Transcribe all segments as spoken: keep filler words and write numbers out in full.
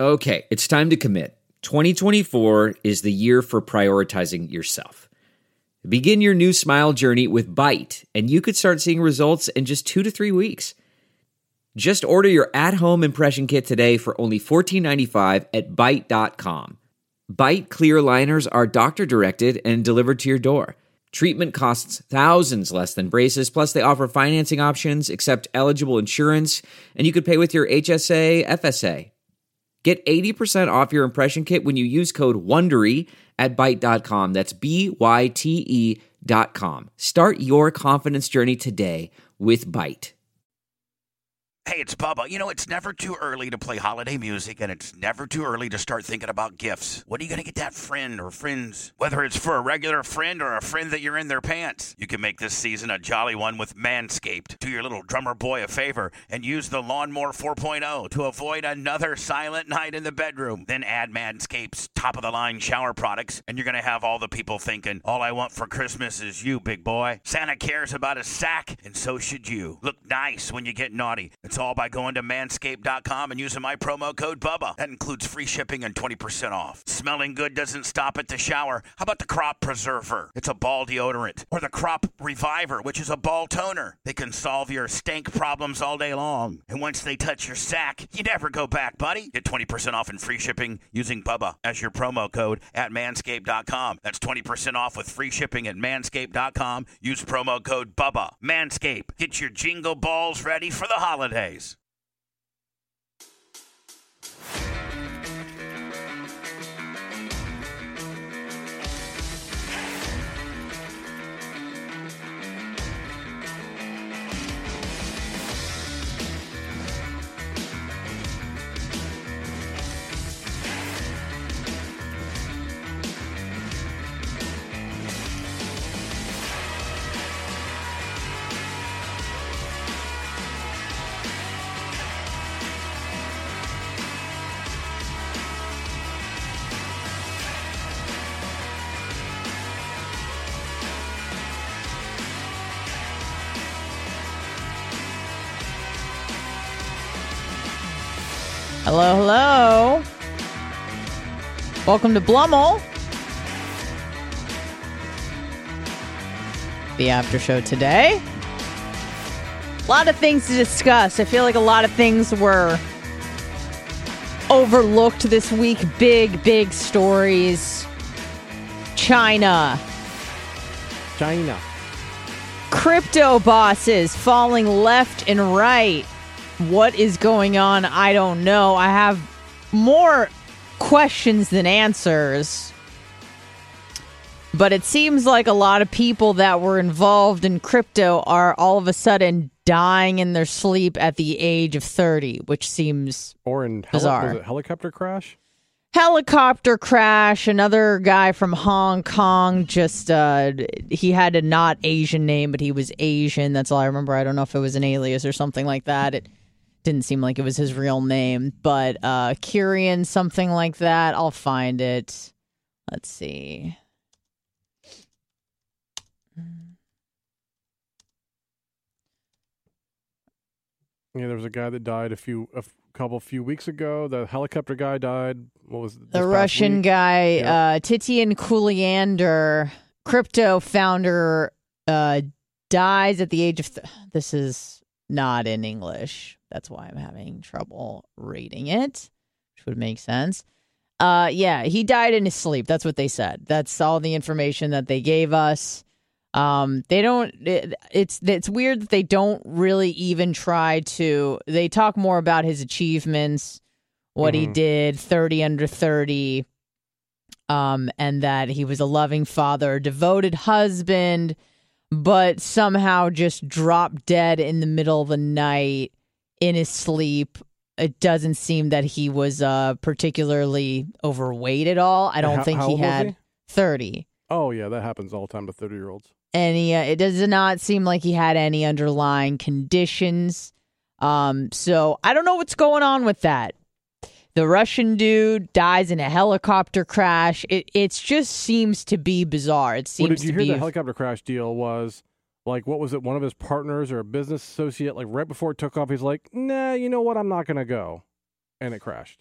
Okay, it's time to commit. twenty twenty-four is the year for prioritizing yourself. Begin your new smile journey with Byte, and you could start seeing results in just two to three weeks. Just order your at-home impression kit today for only fourteen ninety-five at byte dot com. Byte clear aligners are doctor-directed and delivered to your door. Treatment costs thousands less than braces, plus they offer financing options, accept eligible insurance, and you could pay with your H S A, F S A. Get eighty percent off your impression kit when you use code WONDERY at byte dot com. That's B Y T E dot com. Start your confidence journey today with Byte. Hey, it's Bubba. You know, it's never too early to play holiday music, and it's never too early to start thinking about gifts. What are you going to get that friend or friends? Whether it's for a regular friend or a friend that you're in their pants, you can make this season a jolly one with Manscaped. Do your little drummer boy a favor and use the Lawnmower four point oh to avoid another silent night in the bedroom. Then add Manscaped's top-of-the-line shower products, and you're going to have all the people thinking, all I want for Christmas is you, big boy. Santa cares about his sack, and so should you. Look nice when you get naughty. It's all by going to manscaped dot com and using my promo code BUBBA. That includes free shipping and twenty percent off. Smelling good doesn't stop at the shower. How about the Crop Preserver? It's a ball deodorant. Or the Crop Reviver, which is a ball toner. They can solve your stank problems all day long. And once they touch your sack, you never go back, buddy. Get twenty percent off and free shipping using BUBBA as your promo code at manscaped dot com. That's twenty percent off with free shipping at manscaped dot com. Use promo code BUBBA. Manscaped. Get your jingle balls ready for the holidays. Hello, hello. Welcome to Blummel. The after show today. A lot of things to discuss. I feel like a lot of things were overlooked this week. Big, big stories. China. China. Crypto bosses falling left and right. What is going on? I don't know. I have more questions than answers. But it seems like a lot of people that were involved in crypto are all of a sudden dying in their sleep at the age of thirty, which seems or in heli- bizarre. Was it helicopter crash? Helicopter crash. Another guy from Hong Kong just, uh, he had a not Asian name, but he was Asian. That's all I remember. I don't know if it was an alias or something like that. It didn't seem like it was his real name, but uh, Kyrian, something like that. I'll find it. Let's see. Yeah, there was a guy that died a few, a f- couple, few weeks ago. The helicopter guy died. What was it, the Russian week? guy, yeah. uh, Titian Kuliander, crypto founder, uh, dies at the age of. Th- this is not in English. That's why I'm having trouble reading it, which would make sense. Uh, yeah, he died in his sleep. That's what they said. That's all the information that they gave us. Um, they don't. It, it's it's weird that they don't really even try to. They talk more about his achievements, what mm-hmm. he did, thirty under thirty, um, and that he was a loving father, devoted husband, but somehow just dropped dead in the middle of the night. In his sleep. It doesn't seem that he was uh, particularly overweight at all. I don't how, think how he old was had he? thirty. Oh, yeah, that happens all the time to thirty-year-olds. And he, uh, it does not seem like he had any underlying conditions. Um, so I don't know what's going on with that. The Russian dude dies in a helicopter crash. It it's just seems to be bizarre. It seems Well, did you to hear be the helicopter crash deal was, like, what was it, one of his partners or a business associate, like, right before it took off, he's like, nah, you know what, I'm not going to go. And it crashed.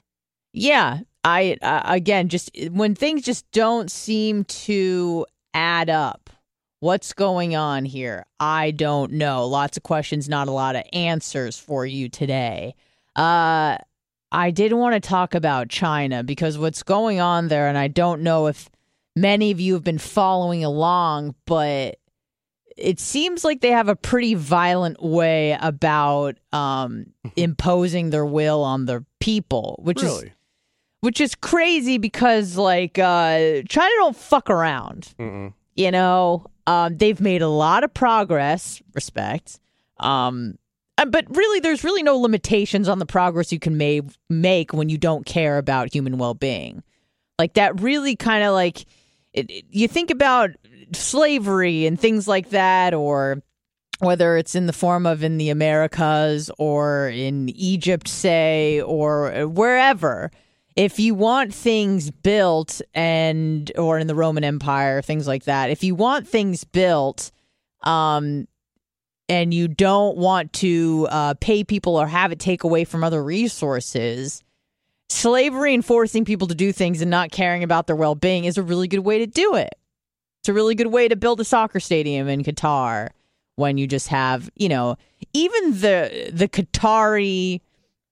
Yeah, I uh, again, just when things just don't seem to add up. What's going on here? I don't know. Lots of questions, not a lot of answers for you today. Uh, I did want to talk about China because what's going on there, and I don't know if many of you have been following along, but it seems like they have a pretty violent way about um, imposing their will on their people, which Really? is which is crazy because like uh, China don't fuck around. Mm-mm. You know, um, they've made a lot of progress. Respect, um, uh, but really, there's really no limitations on the progress you can ma- make when you don't care about human well-being. Like that, really, kind of like it, it- you think about slavery and things like that, or whether it's in the form of in the Americas or in Egypt, say, or wherever. If you want things built and or in the Roman Empire, things like that, if you want things built um, and you don't want to uh, pay people or have it take away from other resources, slavery and forcing people to do things and not caring about their well-being is a really good way to do it. It's a really good way to build a soccer stadium in Qatar when you just have, you know, even the the Qatari,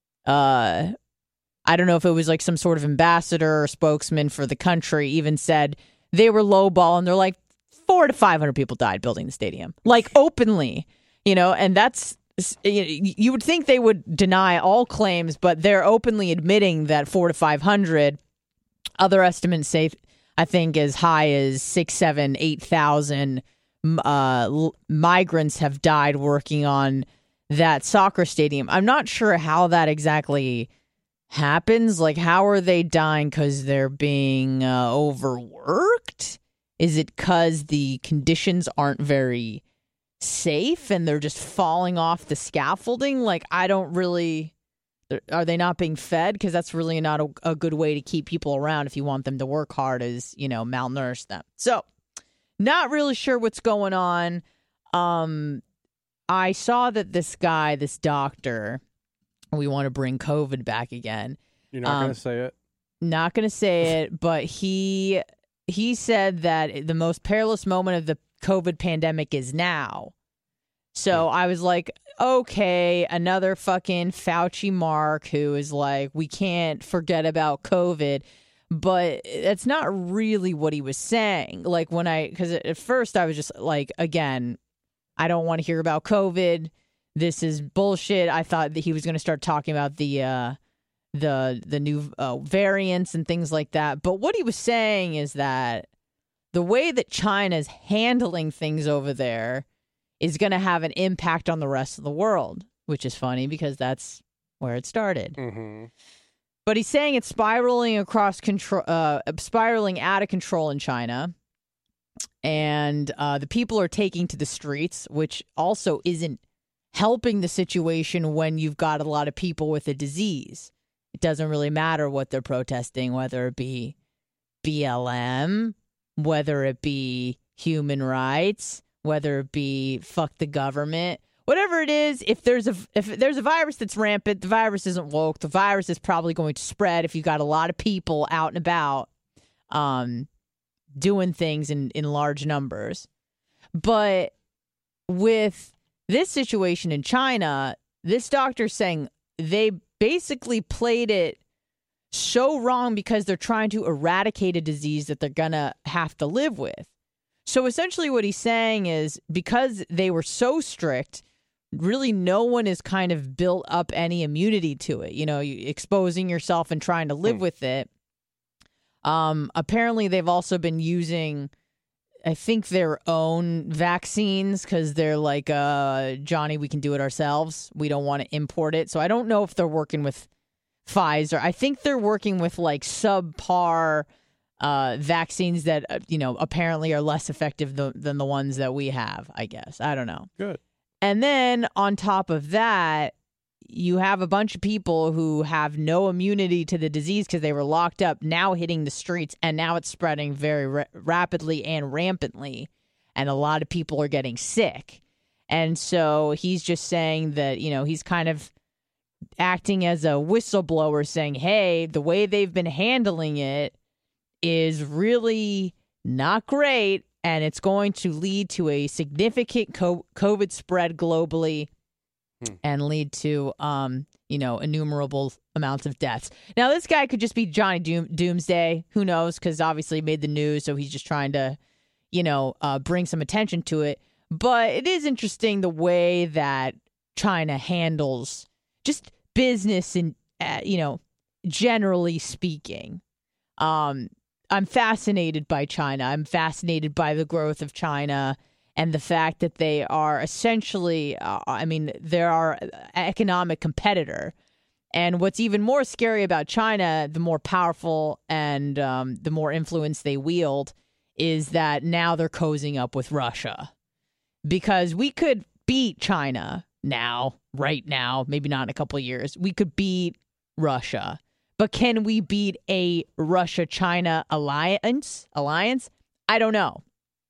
uh, I don't know if it was like some sort of ambassador or spokesman for the country, even said they were lowball and they're like four to five hundred people died building the stadium, like openly, you know, and that's you would think they would deny all claims, but they're openly admitting that four to five hundred. Other estimates say, I think, as high as six, seven, eight thousand uh, migrants have died working on that soccer stadium. I'm not sure how that exactly happens. Like, how are they dying because they're being uh, overworked? Is it because the conditions aren't very safe and they're just falling off the scaffolding? Like, I don't really... Are they not being fed? Because that's really not a, a good way to keep people around if you want them to work hard, is, you know, malnourish them. So, not really sure what's going on. Um, I saw that this guy, this doctor... We want to bring COVID back again. You're not Um, going to say it? Not going to say it, but he he said that the most perilous moment of the COVID pandemic is now. So I was like, okay, another fucking Fauci Mark who is like, we can't forget about COVID. But that's not really what he was saying. Like when I, because at first I was just like, again, I don't want to hear about COVID. This is bullshit. I thought that he was going to start talking about the uh, the the new uh, variants and things like that. But what he was saying is that the way that China's handling things over there is going to have an impact on the rest of the world, which is funny because that's where it started. Mm-hmm. But he's saying it's spiraling across control, uh, spiraling out of control in China, and uh, the people are taking to the streets, which also isn't helping the situation when you've got a lot of people with a disease. It doesn't really matter what they're protesting, whether it be B L M, whether it be human rights, whether it be fuck the government, whatever it is. If there's a if there's a virus that's rampant, the virus isn't woke. The virus is probably going to spread if you've got a lot of people out and about um, doing things in, in large numbers. But with this situation in China, this doctor's saying they basically played it so wrong because they're trying to eradicate a disease that they're going to have to live with. So essentially what he's saying is because they were so strict, really no one has kind of built up any immunity to it. You know, you, exposing yourself and trying to live Hmm. with it. Um, apparently they've also been using... I think their own vaccines because they're like, uh, Johnny, we can do it ourselves. We don't want to import it. So I don't know if they're working with Pfizer. I think they're working with like subpar uh, vaccines that, uh, you know, apparently are less effective th- than the ones that we have, I guess. I don't know. Good. And then on top of that, you have a bunch of people who have no immunity to the disease because they were locked up, now hitting the streets, and now it's spreading very ra- rapidly and rampantly, and a lot of people are getting sick. And so he's just saying that, you know, he's kind of acting as a whistleblower saying, hey, the way they've been handling it is really not great, and it's going to lead to a significant COVID spread globally hmm. and lead to, um, you know, innumerable amounts of deaths. Now, this guy could just be Johnny Doom- Doomsday. Who knows? Because obviously he made the news, so he's just trying to, you know, uh, bring some attention to it. But it is interesting the way that China handles just business and, uh, you know, generally speaking. Um, I'm fascinated by China. I'm fascinated by the growth of China and the fact that they are essentially, uh, I mean, they're our economic competitor. And what's even more scary about China, the more powerful and um, the more influence they wield, is that now they're cozying up with Russia. Because we could beat China now, right now, maybe not in a couple of years. We could beat Russia. But can we beat a Russia-China alliance? Alliance? I don't know.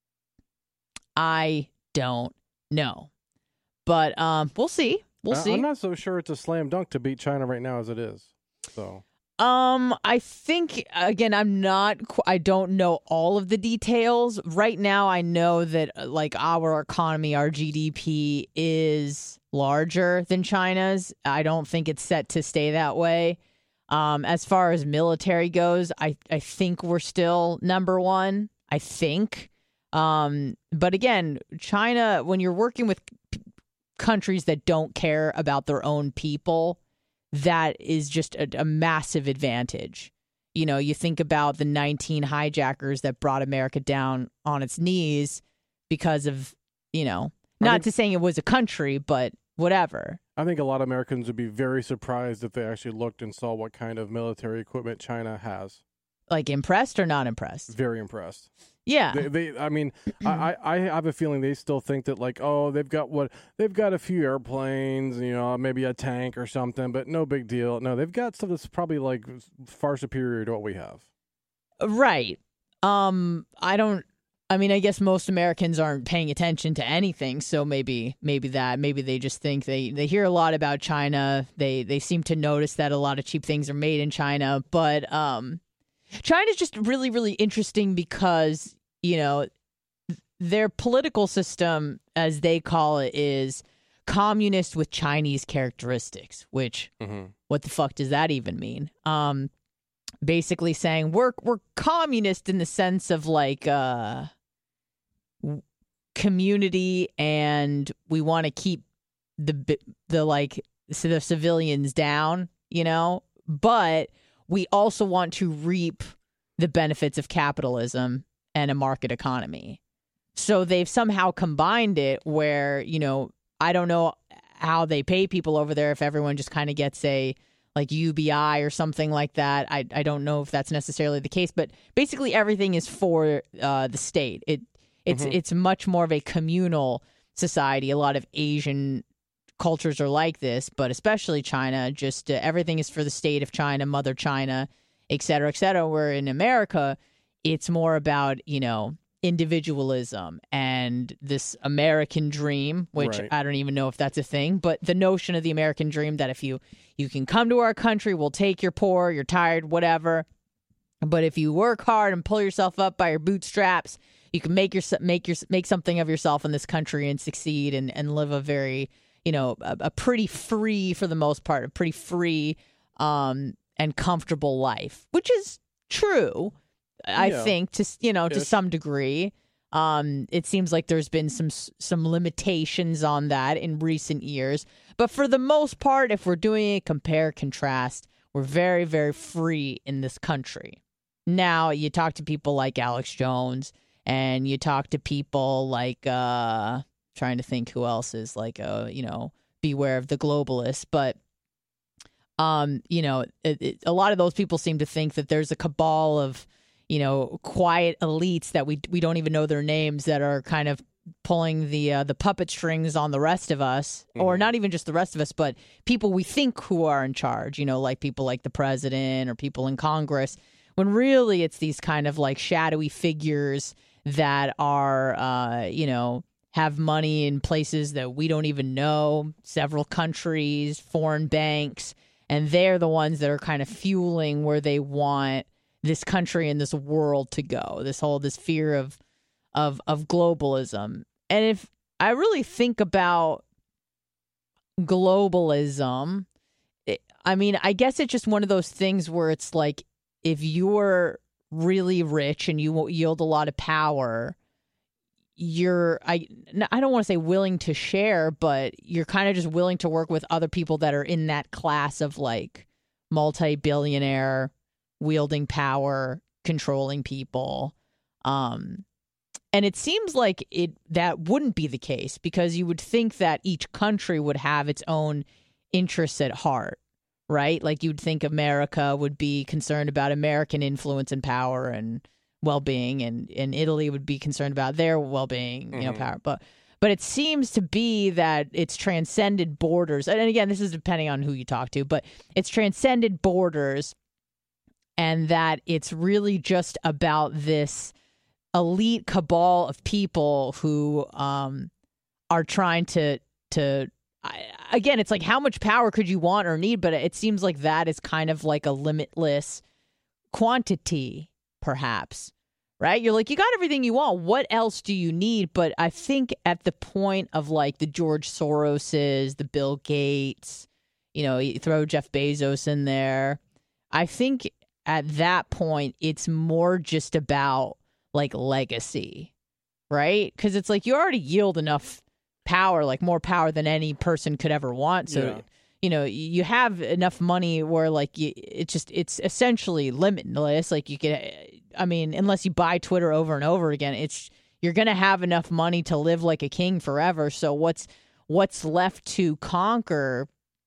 I don't know. But um, we'll see. We'll uh, see. I'm not so sure it's a slam dunk to beat China right now as it is. So, um, I think again, I'm not. I don't know all of the details right now. I know that like our economy, our G D P is larger than China's. I don't think it's set to stay that way. Um, as far as military goes, I, I think we're still number one. I think. Um, but again, China, when you're working with p- countries that don't care about their own people, that is just a, a massive advantage. You know, you think about the nineteen hijackers that brought America down on its knees because of, you know, not think- to saying it was a country, but whatever. I think a lot of Americans would be very surprised if they actually looked and saw what kind of military equipment China has. Like impressed or not impressed? Very impressed. Yeah. They, they I mean, I, I have a feeling they still think that like, oh, they've got what they've got a few airplanes, you know, maybe a tank or something, but no big deal. No, they've got stuff that's probably like far superior to what we have. Right. Um, I don't. I mean, I guess most Americans aren't paying attention to anything, so maybe maybe that maybe they just think they, they hear a lot about China. They they seem to notice that a lot of cheap things are made in China, but um, China's just really really interesting because, you know, their political system, as they call it, is communist with Chinese characteristics. Which mm-hmm. What the fuck does that even mean? Um, basically saying we're we're communist in the sense of like uh. community, and we want to keep the the like the civilians down, you know, but we also want to reap the benefits of capitalism and a market economy. So they've somehow combined it where, you know, I don't know how they pay people over there, if everyone just kind of gets a like U B I or something like that. I I don't know if that's necessarily the case, but basically everything is for uh, the state. It It's mm-hmm. it's much more of a communal society. A lot of Asian cultures are like this, but especially China. Just uh, everything is for the state of China, Mother China, et cetera, et cetera. Where in America, it's more about, you know, individualism and this American dream, which right. I don't even know if that's a thing, but the notion of the American dream that if you you can come to our country, we'll take your poor, you're tired, whatever. But if you work hard and pull yourself up by your bootstraps, you can make your make your make something of yourself in this country and succeed and, and live a very, you know, a, a pretty free, for the most part, a pretty free um, and comfortable life, which is true, I yeah. think, to you know, to Ish. some degree. Um, it seems like there's been some some limitations on that in recent years, but for the most part, if we're doing a compare contrast, we're very very free in this country. Now you talk to people like Alex Jones. And you talk to people like, uh, trying to think who else is like, uh, you know, beware of the globalists. But, um, you know, it, it, a lot of those people seem to think that there's a cabal of, you know, quiet elites that we we don't even know their names that are kind of pulling the uh, the puppet strings on the rest of us, mm-hmm. or not even just the rest of us, but people we think who are in charge, you know, like people like the president or people in Congress, when really it's these kind of like shadowy figures that are, uh, you know, have money in places that we don't even know, several countries, foreign banks, and they're the ones that are kind of fueling where they want this country and this world to go. This whole this fear of of of globalism. And if I really think about globalism, it, I mean, I guess it's just one of those things where it's like if you're really rich and you yield a lot of power, you're I I don't want to say willing to share, but you're kind of just willing to work with other people that are in that class of like multi-billionaire wielding power, controlling people. Um, and it seems like it that wouldn't be the case because you would think that each country would have its own interests at heart, right? Like you'd think America would be concerned about American influence and power and well-being, and, and Italy would be concerned about their well-being, you know, mm-hmm. power. But but it seems to be that it's transcended borders. And again, this is depending on who you talk to, but it's transcended borders, and that it's really just about this elite cabal of people who um, are trying to to. I, again, it's like how much power could you want or need? But it seems like that is kind of like a limitless quantity. Perhaps, right? You're like, you got everything you want. What else do you need? But I think at the point of like the George Soroses, the Bill Gates, you know, you throw Jeff Bezos in there. I think at that point, it's more just about like legacy, right? Because it's like you already yield enough power, like more power than any person could ever want. So, yeah. you know, you have enough money where like you, it's just, it's essentially limitless. Like you can, I mean, unless you buy Twitter over and over again, it's, you're going to have enough money to live like a king forever. So what's, what's left to conquer?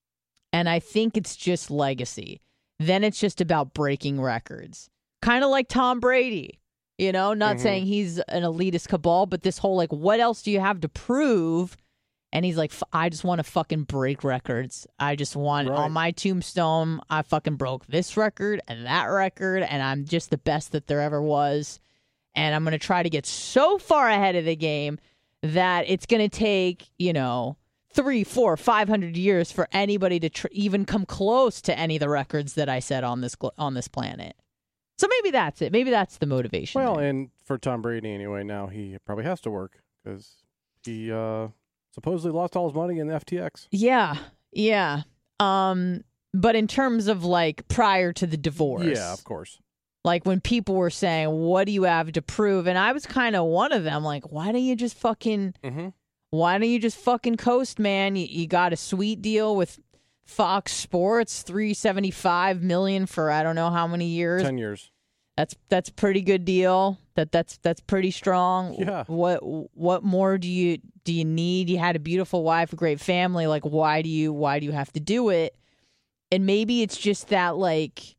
And I think it's just legacy. Then it's just about breaking records. Kind of like Tom Brady, you know, not mm-hmm. saying he's an elitist cabal, but this whole like, what else do you have to prove? And he's like, I just want to fucking break records. I just want right. on my tombstone, I fucking broke this record and that record, and I'm just the best that there ever was. And I'm going to try to get so far ahead of the game that it's going to take, you know, three, four, five hundred years for anybody to tr- even come close to any of the records that I set on this gl- on this planet. So maybe that's it. Maybe that's the motivation. Well, there. And for Tom Brady anyway, now he probably has to work because he uh, supposedly lost all his money in the F T X. Yeah, yeah. Um, but in terms of like prior to the divorce. Yeah, of course. Like when people were saying, what do you have to prove? And I was kind of one of them. Like, why don't you just fucking, mm-hmm. why don't you just fucking coast, man? You, you got a sweet deal with Fox Sports, three hundred seventy-five million dollars for I don't know how many years. Ten years. That's that's a pretty good deal. That that's that's pretty strong. Yeah. What what more do you do you need? You had a beautiful wife, a great family. Like why do you why do you have to do it? And maybe it's just that like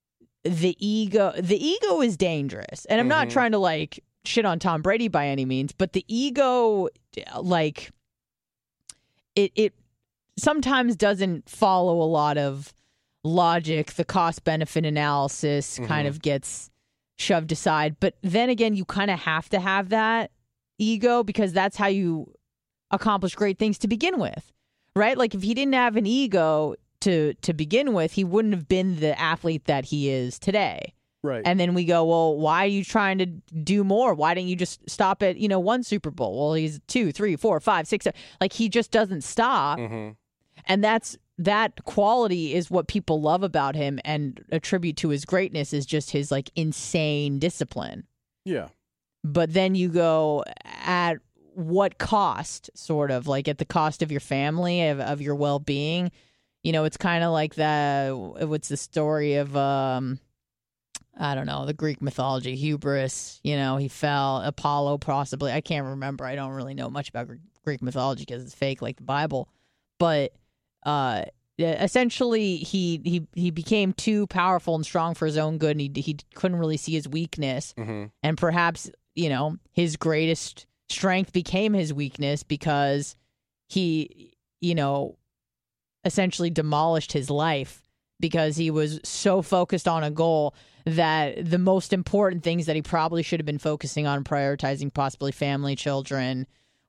the ego the ego is dangerous. And I'm mm-hmm. not trying to like shit on Tom Brady by any means, but the ego like it it sometimes doesn't follow a lot of logic. The cost benefit analysis mm-hmm. kind of gets shoved aside. But then again, you kind of have to have that ego because that's how you accomplish great things to begin with, right? Like if he didn't have an ego to to begin with, he wouldn't have been the athlete that he is today. Right. And then we go, well, why are you trying to do more? Why didn't you just stop at, you know, one Super Bowl? Well, he's two, three, four, five, six, seven. Like he just doesn't stop. Mm-hmm. And that's that quality is what people love about him and attribute to his greatness is just his like insane discipline. Yeah. But then you go at what cost, sort of like at the cost of your family, of, of your well-being. You know, it's kind of like the, what's the story of, um, I don't know, the Greek mythology, hubris, you know, he fell, Apollo possibly. I can't remember. I don't really know much about Greek mythology because it's fake like the Bible. But uh, essentially, he, he he became too powerful and strong for his own good, and he he couldn't really see his weakness. Mm-hmm. And perhaps, you know, his greatest strength became his weakness because he, you know, essentially demolished his life because he was so focused on a goal that the most important things that he probably should have been focusing on, prioritizing possibly family, children,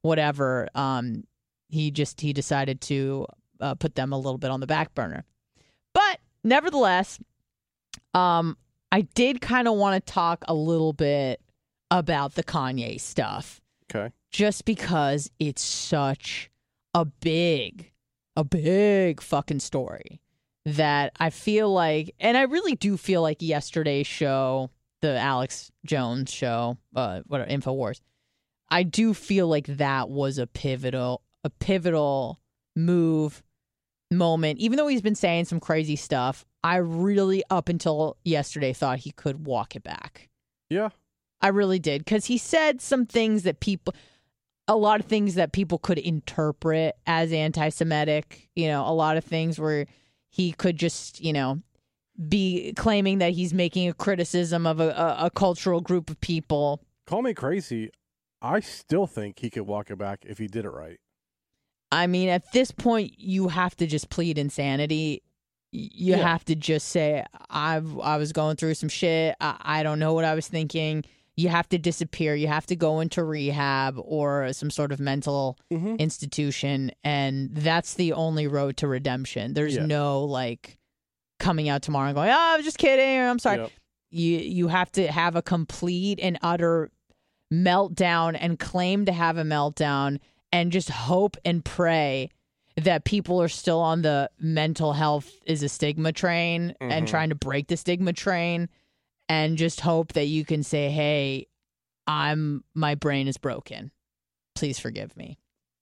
whatever. Um, he just he decided to uh, put them a little bit on the back burner. But nevertheless, um, I did kind of want to talk a little bit about the Kanye stuff. Okay. Just because it's such a big, a big fucking story that I feel like, and I really do feel like yesterday's show, the Alex Jones show, uh, what InfoWars, I do feel like that was a pivotal, a pivotal move, moment. Even though he's been saying some crazy stuff, I really, up until yesterday, thought he could walk it back. Yeah. I really did, because he said some things that people, a lot of things that people could interpret as anti-Semitic, you know, a lot of things where he could just, you know, be claiming that he's making a criticism of a, a, a cultural group of people. Call me crazy. I still think he could walk it back if he did it right. I mean, at this point, you have to just plead insanity. You Yeah. have to just say, I've, I was going through some shit. I, I don't know what I was thinking. You have to disappear. You have to go into rehab or some sort of mental Mm-hmm. institution. And that's the only road to redemption. There's Yeah. no, like, coming out tomorrow and going, oh, I was just kidding, or I'm sorry. Yep. You, you have to have a complete and utter meltdown and claim to have a meltdown and just hope and pray that people are still on the mental health is a stigma train and Mhm. trying to break the stigma train, and just hope that you can say, hey, I'm my brain is broken. Please forgive me.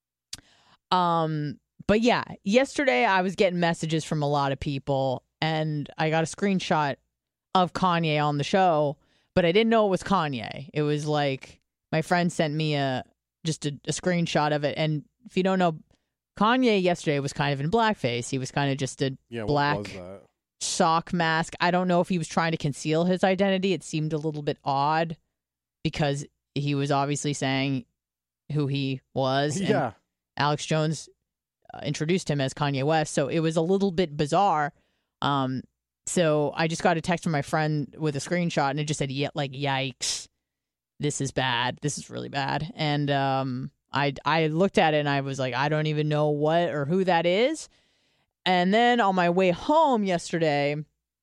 Um, but yeah, yesterday I was getting messages from a lot of people, and I got a screenshot of Kanye on the show, but I didn't know it was Kanye. It was like my friend sent me a just a, a screenshot of it, and if you don't know, Kanye yesterday was kind of in blackface. He was kind of just a Yeah, black what was that? sock mask. I don't know if he was trying to conceal his identity. It seemed a little bit odd because he was obviously saying who he was. and Yeah. Alex Jones uh, introduced him as Kanye West, so it was a little bit bizarre. Um, so I just got a text from my friend with a screenshot, and it just said, "Yeah, like yikes, this is bad. This is really bad." And um, I I looked at it and I was like, I don't even know what or who that is. And then on my way home yesterday,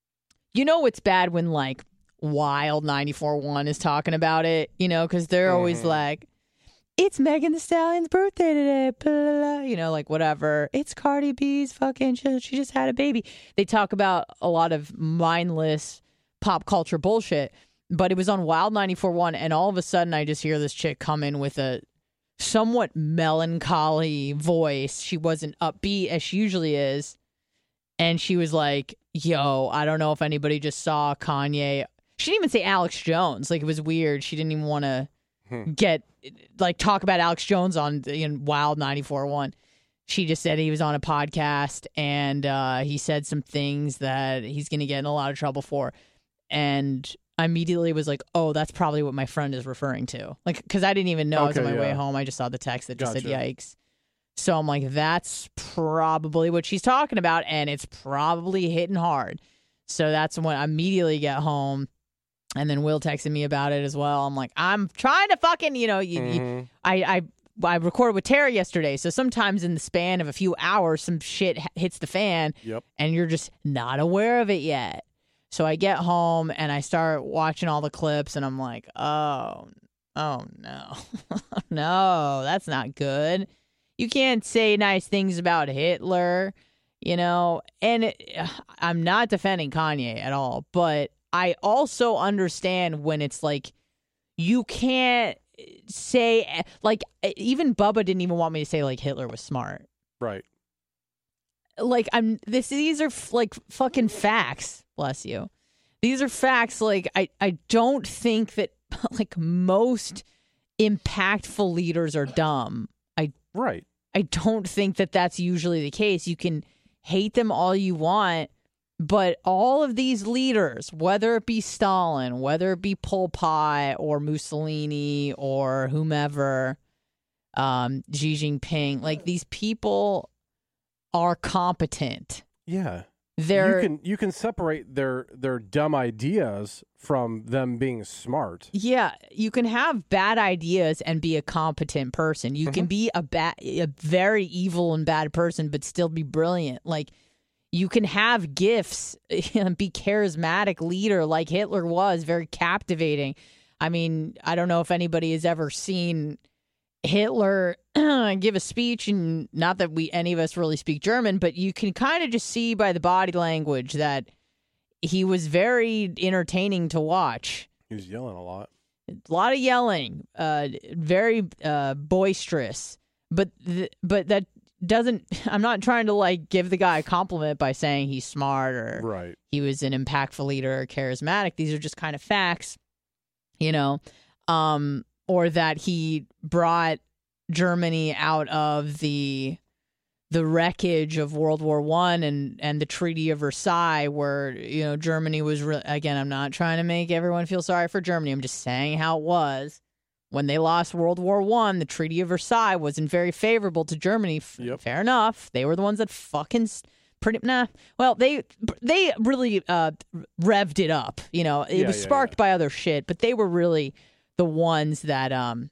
you know it's bad when like Wild ninety-four point one is talking about it, you know, because they're always Mhm. like, it's Megan Thee Stallion's birthday today, blah, blah, blah, you know, like whatever. It's Cardi B's fucking, she, she just had a baby. They talk about a lot of mindless pop culture bullshit, but it was on Wild ninety-four point one, and all of a sudden I just hear this chick come in with a somewhat melancholy voice. She wasn't upbeat as she usually is. And she was like, yo, I don't know if anybody just saw Kanye. She didn't even say Alex Jones. Like, it was weird. She didn't even want to Hmm. get, like, talk about Alex Jones on in Wild ninety-four point one. She just said he was on a podcast and uh, he said some things that he's going to get in a lot of trouble for. And I immediately was like, oh, that's probably what my friend is referring to. Like, because I didn't even know. I was on Okay, my way yeah. home. I just saw the text that just said, Gotcha. yikes. So I'm like, that's probably what she's talking about, and it's probably hitting hard. So that's when I immediately get home, and then Will texted me about it as well. I'm like, I'm trying to fucking, you know, you, you, Mhm. I, I I recorded with Tara yesterday, so sometimes in the span of a few hours, some shit h- hits the fan, Yep. and you're just not aware of it yet. So I get home and I start watching all the clips, and I'm like, oh, oh no, no, that's not good. You can't say nice things about Hitler, you know, and it, I'm not defending Kanye at all, but I also understand when it's like, you can't say, like, even Bubba didn't even want me to say, like, Hitler was smart. Right. Like, I'm, this, these are, like, fucking facts, bless you. These are facts, like, I, I don't think that, like, most impactful leaders are dumb. I Right. I don't think that that's usually the case. You can hate them all you want, but all of these leaders, whether it be Stalin, whether it be Pol Pot or Mussolini or whomever, um, Xi Jinping, like these people are competent. Yeah. they're you can you can separate their their dumb ideas from them being smart. Yeah, you can have bad ideas and be a competent person. You mm-hmm. can be a bad, a very evil and bad person, but still be brilliant. Like, you can have gifts and be charismatic leader like Hitler was, very captivating. I mean, I don't know if anybody has ever seen Hitler give a speech, and not that we any of us really speak German, but you can kind of just see by the body language that he was very entertaining to watch. He was yelling a lot. A lot of yelling, uh, very uh, boisterous. But th- but that doesn't. I'm not trying to like give the guy a compliment by saying he's smart or right. he was an impactful leader or charismatic. These are just kind of facts, you know, um, or that he brought Germany out of the the wreckage of World War One and, and the Treaty of Versailles, where, you know, Germany was, re- again, I'm not trying to make everyone feel sorry for Germany. I'm just saying how it was. When they lost World War One, the Treaty of Versailles wasn't very favorable to Germany. F- yep. Fair enough. They were the ones that fucking pretty, nah. Well, they they really uh, revved it up. You know, it yeah, was yeah, sparked yeah. by other shit, but they were really the ones that um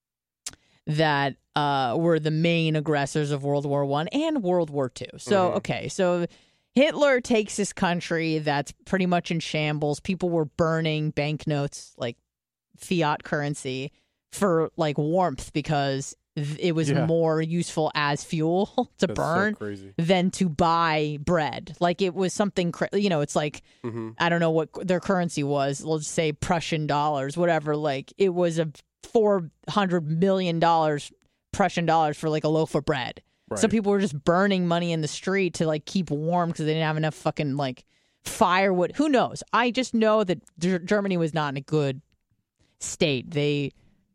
that uh were the main aggressors of World War One and World War Two. So mm-hmm. okay, so Hitler takes this country that's pretty much in shambles. People were burning banknotes, like fiat currency, for like warmth because it was yeah. more useful as fuel to That's burn so crazy. than to buy bread. Like it was something, cra- you know, it's like, mm-hmm. I don't know what their currency was. Let's say Prussian dollars, whatever. Like it was a four hundred million dollars Prussian dollars for like a loaf of bread. Right. So people were just burning money in the street to like keep warm because they didn't have enough fucking like firewood. Who knows? I just know that G- Germany was not in a good state. They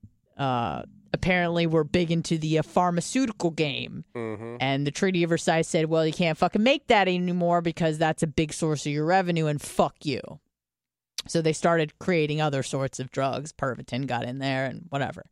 uh, apparently were big into the uh, pharmaceutical game. Mm-hmm. And the Treaty of Versailles said, well, you can't fucking make that anymore because that's a big source of your revenue and fuck you. So they started creating other sorts of drugs. Pervitin got in there and whatever.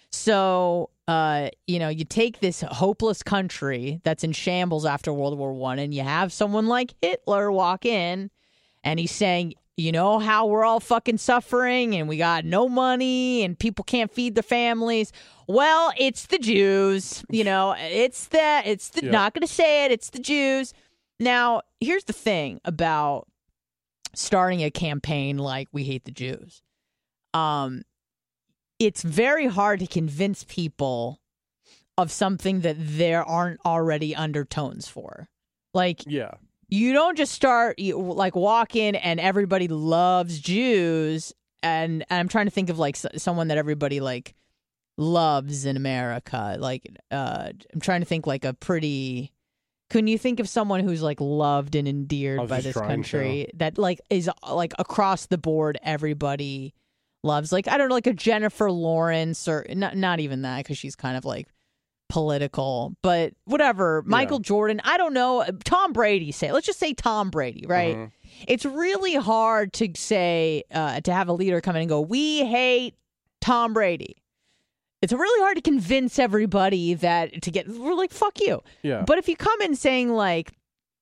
So, uh, you know, you take this hopeless country that's in shambles after World War One, and you have someone like Hitler walk in, and he's saying, you know how we're all fucking suffering, and we got no money, and people can't feed their families. Well, it's the Jews. You know, it's the, it's the, yeah. not going to say it, it's the Jews. Now, here's the thing about starting a campaign like We Hate the Jews. Um, it's very hard to convince people of something that there aren't already undertones for. Like, yeah. you don't just start, you, like, walk in and everybody loves Jews. And, and I'm trying to think of, like, s- someone that everybody, like, loves in America. Like, uh, I'm trying to think, like, a pretty... Can you think of someone who's, like, loved and endeared by this country to. that, like, is, like, across the board everybody loves? Like, I don't know, like a Jennifer Lawrence or not, not even that because she's kind of, like, political, but whatever. Michael yeah. Jordan, I don't know. Tom Brady, say, let's just say Tom Brady, right? Mm-hmm. It's really hard to say, uh, to have a leader come in and go, we hate Tom Brady. It's really hard to convince everybody that to get, we're like, fuck you. Yeah. But if you come in saying like,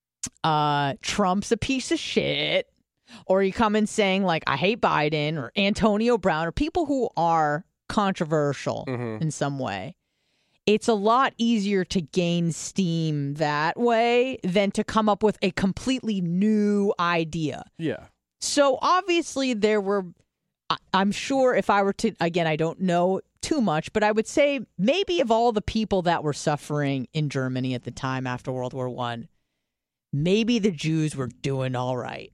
uh, Trump's a piece of shit, or you come in saying like, I hate Biden or Antonio Brown or people who are controversial mm-hmm. in some way, it's a lot easier to gain steam that way than to come up with a completely new idea. Yeah. So obviously there were, I'm sure if I were to, again, I don't know too much, but I would say maybe of all the people that were suffering in Germany at the time after World War One, maybe the Jews were doing all right.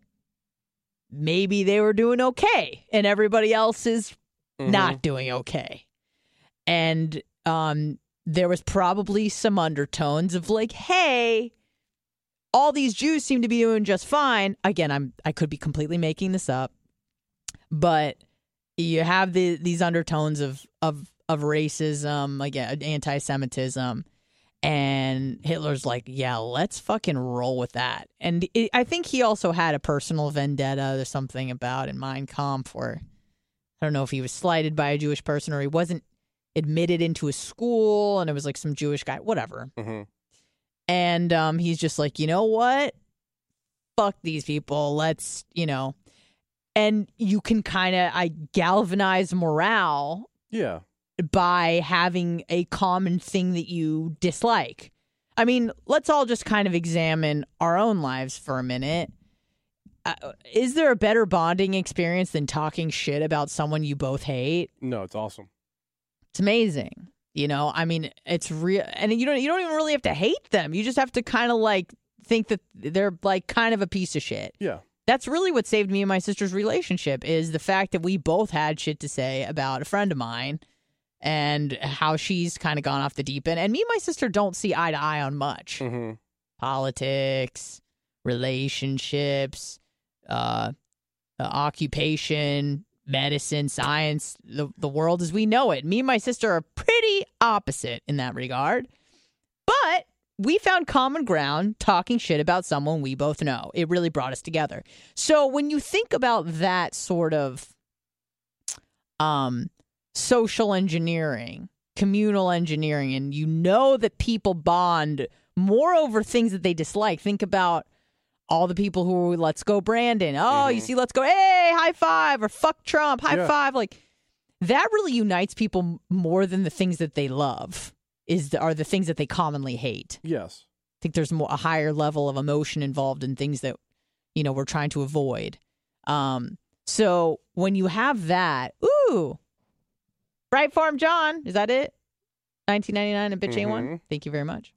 Maybe they were doing okay and everybody else is mm-hmm. not doing okay. And um, there was probably some undertones of like, hey, all these Jews seem to be doing just fine. Again, I'm I could be completely making this up, but you have the these undertones of of of racism, like uh, anti-Semitism, and Hitler's like, yeah, let's fucking roll with that. And it, I think he also had a personal vendetta. There's something about in Mein Kampf where I don't know if he was slighted by a Jewish person or he wasn't admitted into a school, and it was like some Jewish guy, whatever. Mm-hmm. And um, he's just like, you know what? fuck these people. Let's, you know, and you can kind of, I galvanize morale Yeah. by having a common thing that you dislike. I mean, let's all just kind of examine our own lives for a minute. Uh, is there a better bonding experience than talking shit about someone you both hate? No, it's awesome. It's amazing. You know, I mean, it's real, and you don't you don't even really have to hate them. You just have to kind of like think that they're like kind of a piece of shit. Yeah. That's really what saved me and my sister's relationship, is the fact that we both had shit to say about a friend of mine and how she's kind of gone off the deep end. And me and my sister don't see eye to eye on much. Mm-hmm. Politics, relationships, uh, uh, occupation, medicine, science, the, the world as we know it. Me and my sister are pretty opposite in that regard. But we found common ground talking shit about someone we both know. It really brought us together. So when you think about that sort of um, social engineering, communal engineering, and you know that people bond more over things that they dislike, think about all the people who are, let's go Brandon. Oh, mm-hmm. You see, let's go, hey, high five, or fuck Trump, high yeah. five. Like, that really unites people more than the things that they love. Is the, are the things that they commonly hate. Yes. I think there's more a higher level of emotion involved in things that, you know, we're trying to avoid. Um, so when you have that, ooh, Bright Farm John, is that it? nineteen ninety-nine and Bitch mm-hmm. A one? Thank you very much.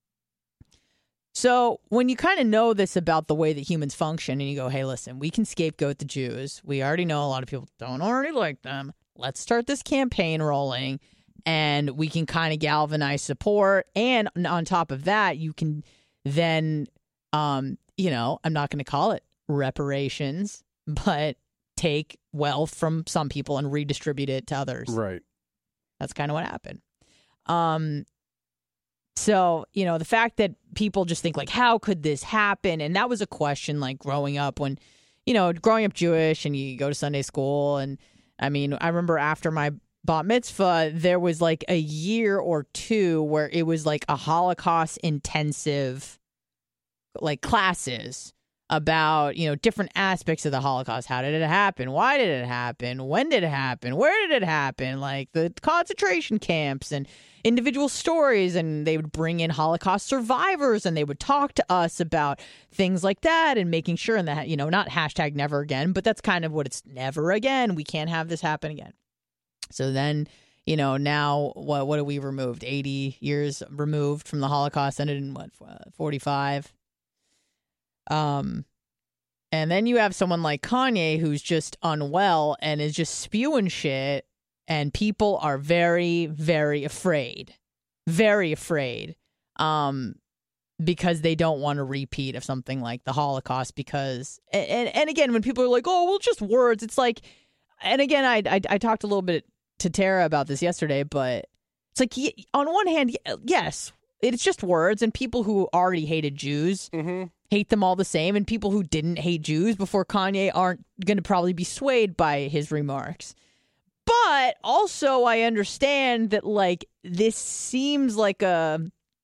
So when you kind of know this about the way that humans function and you go, hey, listen, we can scapegoat the Jews. We already know a lot of people don't already like them. Let's start this campaign rolling. And we can kind of galvanize support. And on top of that, you can then, um, you know, I'm not going to call it reparations, but take wealth from some people and redistribute it to others. Right. That's kind of what happened. Um, so, you know, the fact that people just think like, how could this happen? And that was a question like growing up when, you know, growing up Jewish and you go to Sunday school. And I mean, I remember after my bat mitzvah, there was like a year or two where it was like a Holocaust intensive like classes about, you know, different aspects of the Holocaust. How did it happen? Why did it happen? When did it happen? Where did it happen? Like the concentration camps and individual stories. And they would bring in Holocaust survivors and they would talk to us about things like that and making sure, and that, you know, not hashtag never again, but that's kind of what it's never again. We can't have this happen again. So then, you know, now what what are we removed? eighty years removed from the Holocaust, ended in what, forty-five? Um, and then you have someone like Kanye who's just unwell and is just spewing shit, and people are very, very afraid. Very afraid. Um, because they don't want a repeat of something like the Holocaust, because and, and, and again, when people are like, oh, well, just words, it's like, and again, I, I I talked a little bit to Tara about this yesterday, but it's like, on one hand, yes, it's just words, and people who already hated Jews mm-hmm. hate them all the same, and people who didn't hate Jews before Kanye aren't going to probably be swayed by his remarks. But also, I understand that, like, this seems like a,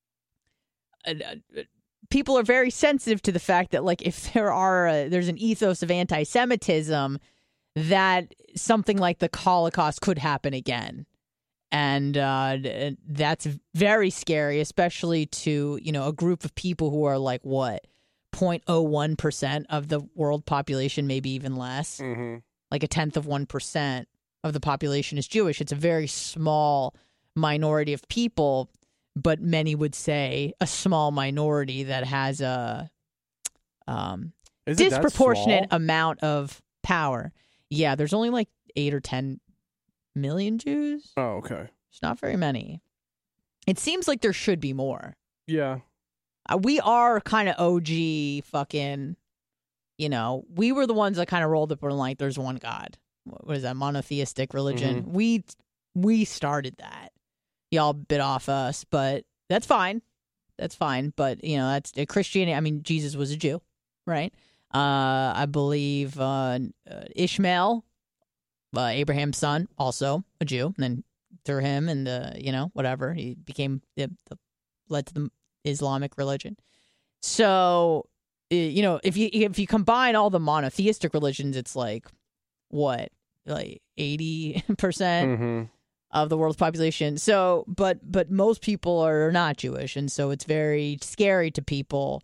a, a people are very sensitive to the fact that, like, if there are a, there's an ethos of anti-Semitism, that something like the Holocaust could happen again. And uh, that's very scary, especially to, you know, a group of people who are like, what, zero point zero one percent of the world population, maybe even less. Mm-hmm. Like a tenth of one percent of the population is Jewish. It's a very small minority of people, but many would say a small minority that has a um, disproportionate amount of power. Yeah, there's only like eight or ten million Jews. Oh, okay. It's not very many. It seems like there should be more. Yeah. Uh, we are kind of O G fucking, you know, we were the ones that kind of rolled up and like, there's one God. What is that? Monotheistic religion. Mm-hmm. We we started that. Y'all bit off us, but that's fine. That's fine. But, you know, that's uh, Christianity. I mean, Jesus was a Jew, right? Uh, I believe uh, Ishmael, uh, Abraham's son, also a Jew. And then through him and the, you know, whatever, he became the, the led to the Islamic religion. So you know, if you if you combine all the monotheistic religions, it's like what, like eighty percent Mm-hmm. of the world's population. So, but but most people are not Jewish, and so it's very scary to people.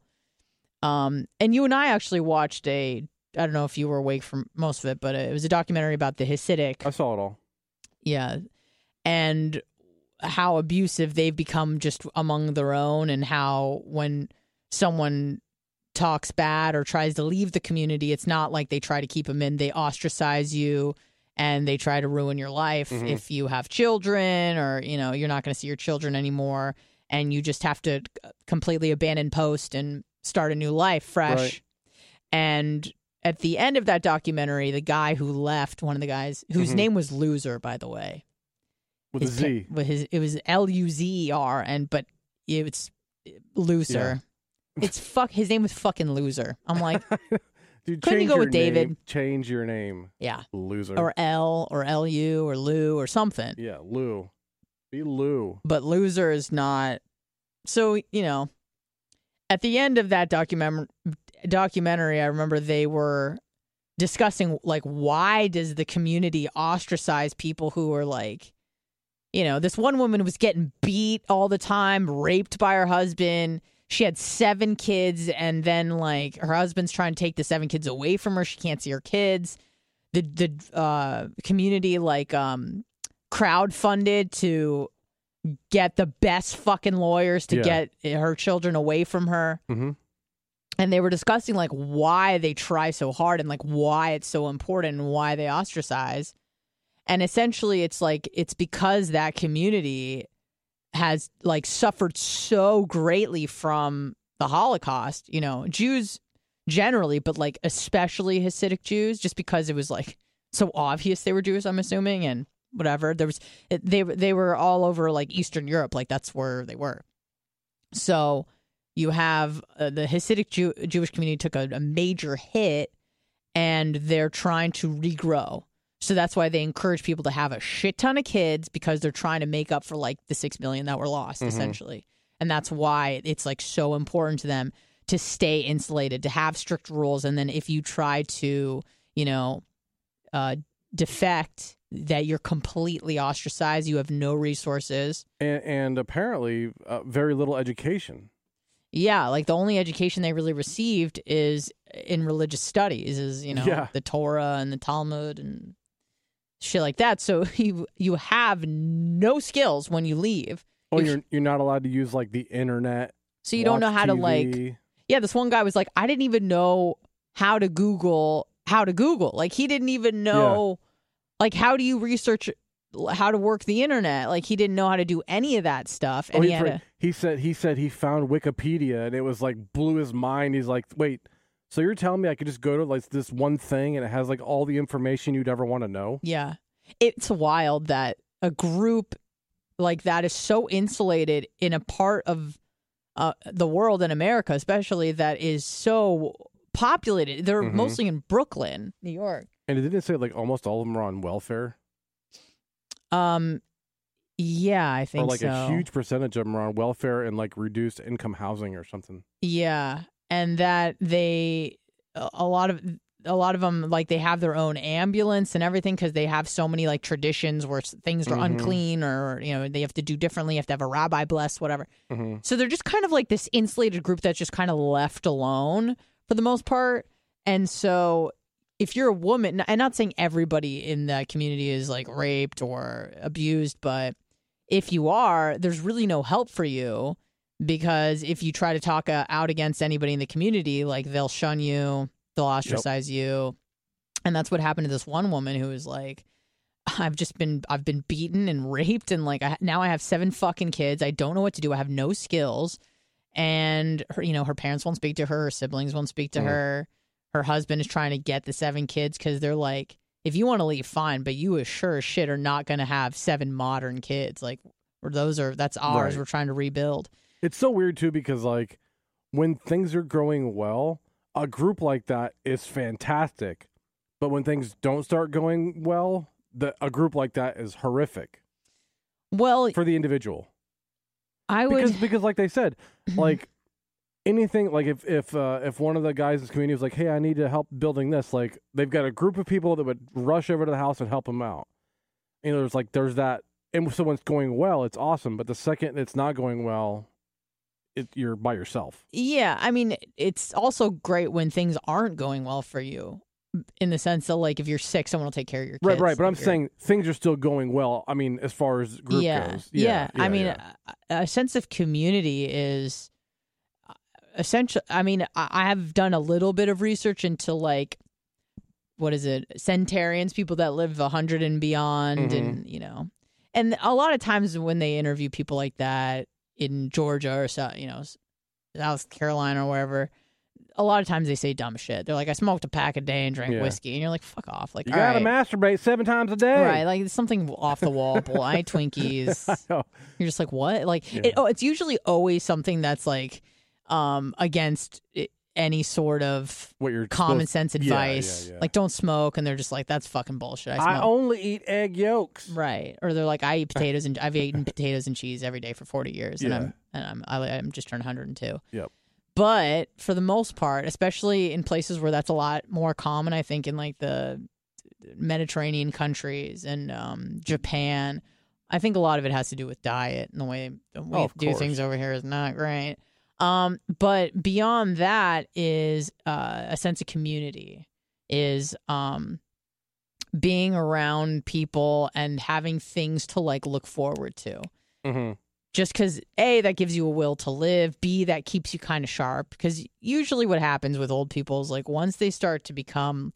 Um, and you and I actually watched a, I don't know if you were awake for most of it, but it was a documentary about the Hasidic. I saw it all. Yeah. And how abusive they've become just among their own, and how when someone talks bad or tries to leave the community, it's not like they try to keep them in. They ostracize you and they try to ruin your life. Mm-hmm. If you have children, or, you know, you're not going to see your children anymore, and you just have to completely abandon post and start a new life fresh. Right. And at the end of that documentary, the guy who left, one of the guys whose Mhm. name was Loser, by the way, With his a Z. pa- with his, it was L U Z E R, and but it's Loser. It's fuck. His name was fucking Loser. I'm like, Dude, Couldn't you change go your with David? name. Change your name, yeah, loser. or L or L U or Lou or something. yeah, Lou. Be Lou. But Loser is not. So, you know, at the end of that document documentary, I remember they were discussing, like, why does the community ostracize people who are like, you know, this one woman was getting beat all the time, raped by her husband. She had seven kids, and then, like, her husband's trying to take the seven kids away from her. She can't see her kids. The the uh, community, like, um, crowdfunded to get the best fucking lawyers to Yeah. get her children away from her. Mm-hmm. And they were discussing, like, why they try so hard, and, like, why it's so important, and why they ostracize. And essentially, it's like, it's because that community has, like, suffered so greatly from the Holocaust. You know, Jews generally, but, like, especially Hasidic Jews, just because it was, like, so obvious they were Jews, I'm assuming, and whatever. There was it, they they were all over, like, Eastern Europe, like, that's where they were. So you have uh, the Hasidic Jew- Jewish community took a, a major hit, and they're trying to regrow. So that's why they encourage people to have a shit ton of kids, because they're trying to make up for, like, the six million that were lost, Mhm. essentially. And that's why it's, like, so important to them to stay insulated, to have strict rules. And then if you try to, you know, uh, defect, that you're completely ostracized, you have no resources. And, and apparently, uh, very little education. Yeah, like, the only education they really received is in religious studies, is, you know, Yeah. the Torah and the Talmud and shit like that. So you you have no skills when you leave. Oh, If- you're you're not allowed to use, like, the internet. So you don't know watch how to, T V. like, yeah, this one guy was like, I didn't even know how to Google how to Google. Like, he didn't even know, like, how do you research how to work the internet? Like, he didn't know how to do any of that stuff. And Oh, he he, had for- to, he said he said he found Wikipedia, and it was like blew his mind. He's like, wait, so you're telling me I could just go to, like, this one thing and it has, like, all the information you'd ever want to know? yeah. It's wild that a group like that is so insulated in a part of uh, the world, in America especially, that is so populated. They're Mhm. mostly in Brooklyn, New York. And it didn't say, like, almost all of them are on welfare, Um, yeah, I think or like so. a huge percentage of them are on welfare and, like, reduced income housing or something. Yeah, and that they a a lot of a lot of them, like, they have their own ambulance and everything, because they have so many, like, traditions where s- things are Mhm. unclean, or, you know, they have to do differently. You have to have a rabbi bless, whatever. Mm-hmm. So they're just kind of like this insulated group that's just kind of left alone for the most part. And so if you're a woman, and not saying everybody in that community is, like, raped or abused, but if you are, there's really no help for you, because if you try to talk uh, out against anybody in the community, like, they'll shun you, they'll ostracize you. And that's what happened to this one woman who was like, I've just been, I've been beaten and raped, and, like, I, now I have seven fucking kids. I don't know what to do. I have no skills. And her, you know, her parents won't speak to her. Her siblings won't speak to Mhm. her. Her husband is trying to get the seven kids, because they're like, if you want to leave, fine, but you as sure as shit are not going to have seven modern kids. Like, or those are, that's ours. Right. We're trying to rebuild. It's so weird, too, because, like, when things are growing well, a group like that is fantastic. But when things don't start going well, the, a group like that is horrific Well, for the individual. I would, Because, because like they said, like, anything like if if uh, if one of the guys in the community was like, hey, I need to help building this, like they've got a group of people that would rush over to the house and help them out. You know, there's like there's that, and so when it's going well, it's awesome. But the second it's not going well, it, you're by yourself. Yeah, I mean, it's also great when things aren't going well for you, in the sense that, like, if you're sick, someone will take care of your kids. Right, right. But I'm you're... saying things are still going well. I mean, as far as group yeah, goes. Yeah, yeah. yeah. I mean, yeah. A, a sense of community is essential. I mean, I, I have done a little bit of research into, like, what is it, centenarians, people that live one hundred and beyond, mm-hmm. and, you know. And a lot of times when they interview people like that in Georgia or, you know, South Carolina or wherever, a lot of times they say dumb shit. They're like, I smoked a pack a day and drank yeah. whiskey. And you're like, fuck off. Like, you all gotta right. masturbate seven times a day. Right. Like, it's something off the wall. Bull. I eat Twinkies. I know. You're just like, what? Like, yeah. it, oh, it's usually always something that's like um, against it, any sort of what you're common supposed... sense advice. Yeah, yeah, yeah. Like, don't smoke. And they're just like, that's fucking bullshit. I, smoke. I only eat egg yolks. Right. Or they're like, I eat potatoes and I've eaten potatoes and cheese every day for forty years. Yeah. And I'm, and I'm, I, I'm just turned one hundred two. Yep. But for the most part, especially in places where that's a lot more common, I think in like the Mediterranean countries and um, Japan, I think a lot of it has to do with diet and the way we oh, do course. things over here is not great. Um, but beyond that is uh, a sense of community, is um, being around people and having things to like look forward to. Mm-hmm. Just because, A, that gives you a will to live. B, that keeps you kind of sharp. Because usually what happens with old people is, like, once they start to become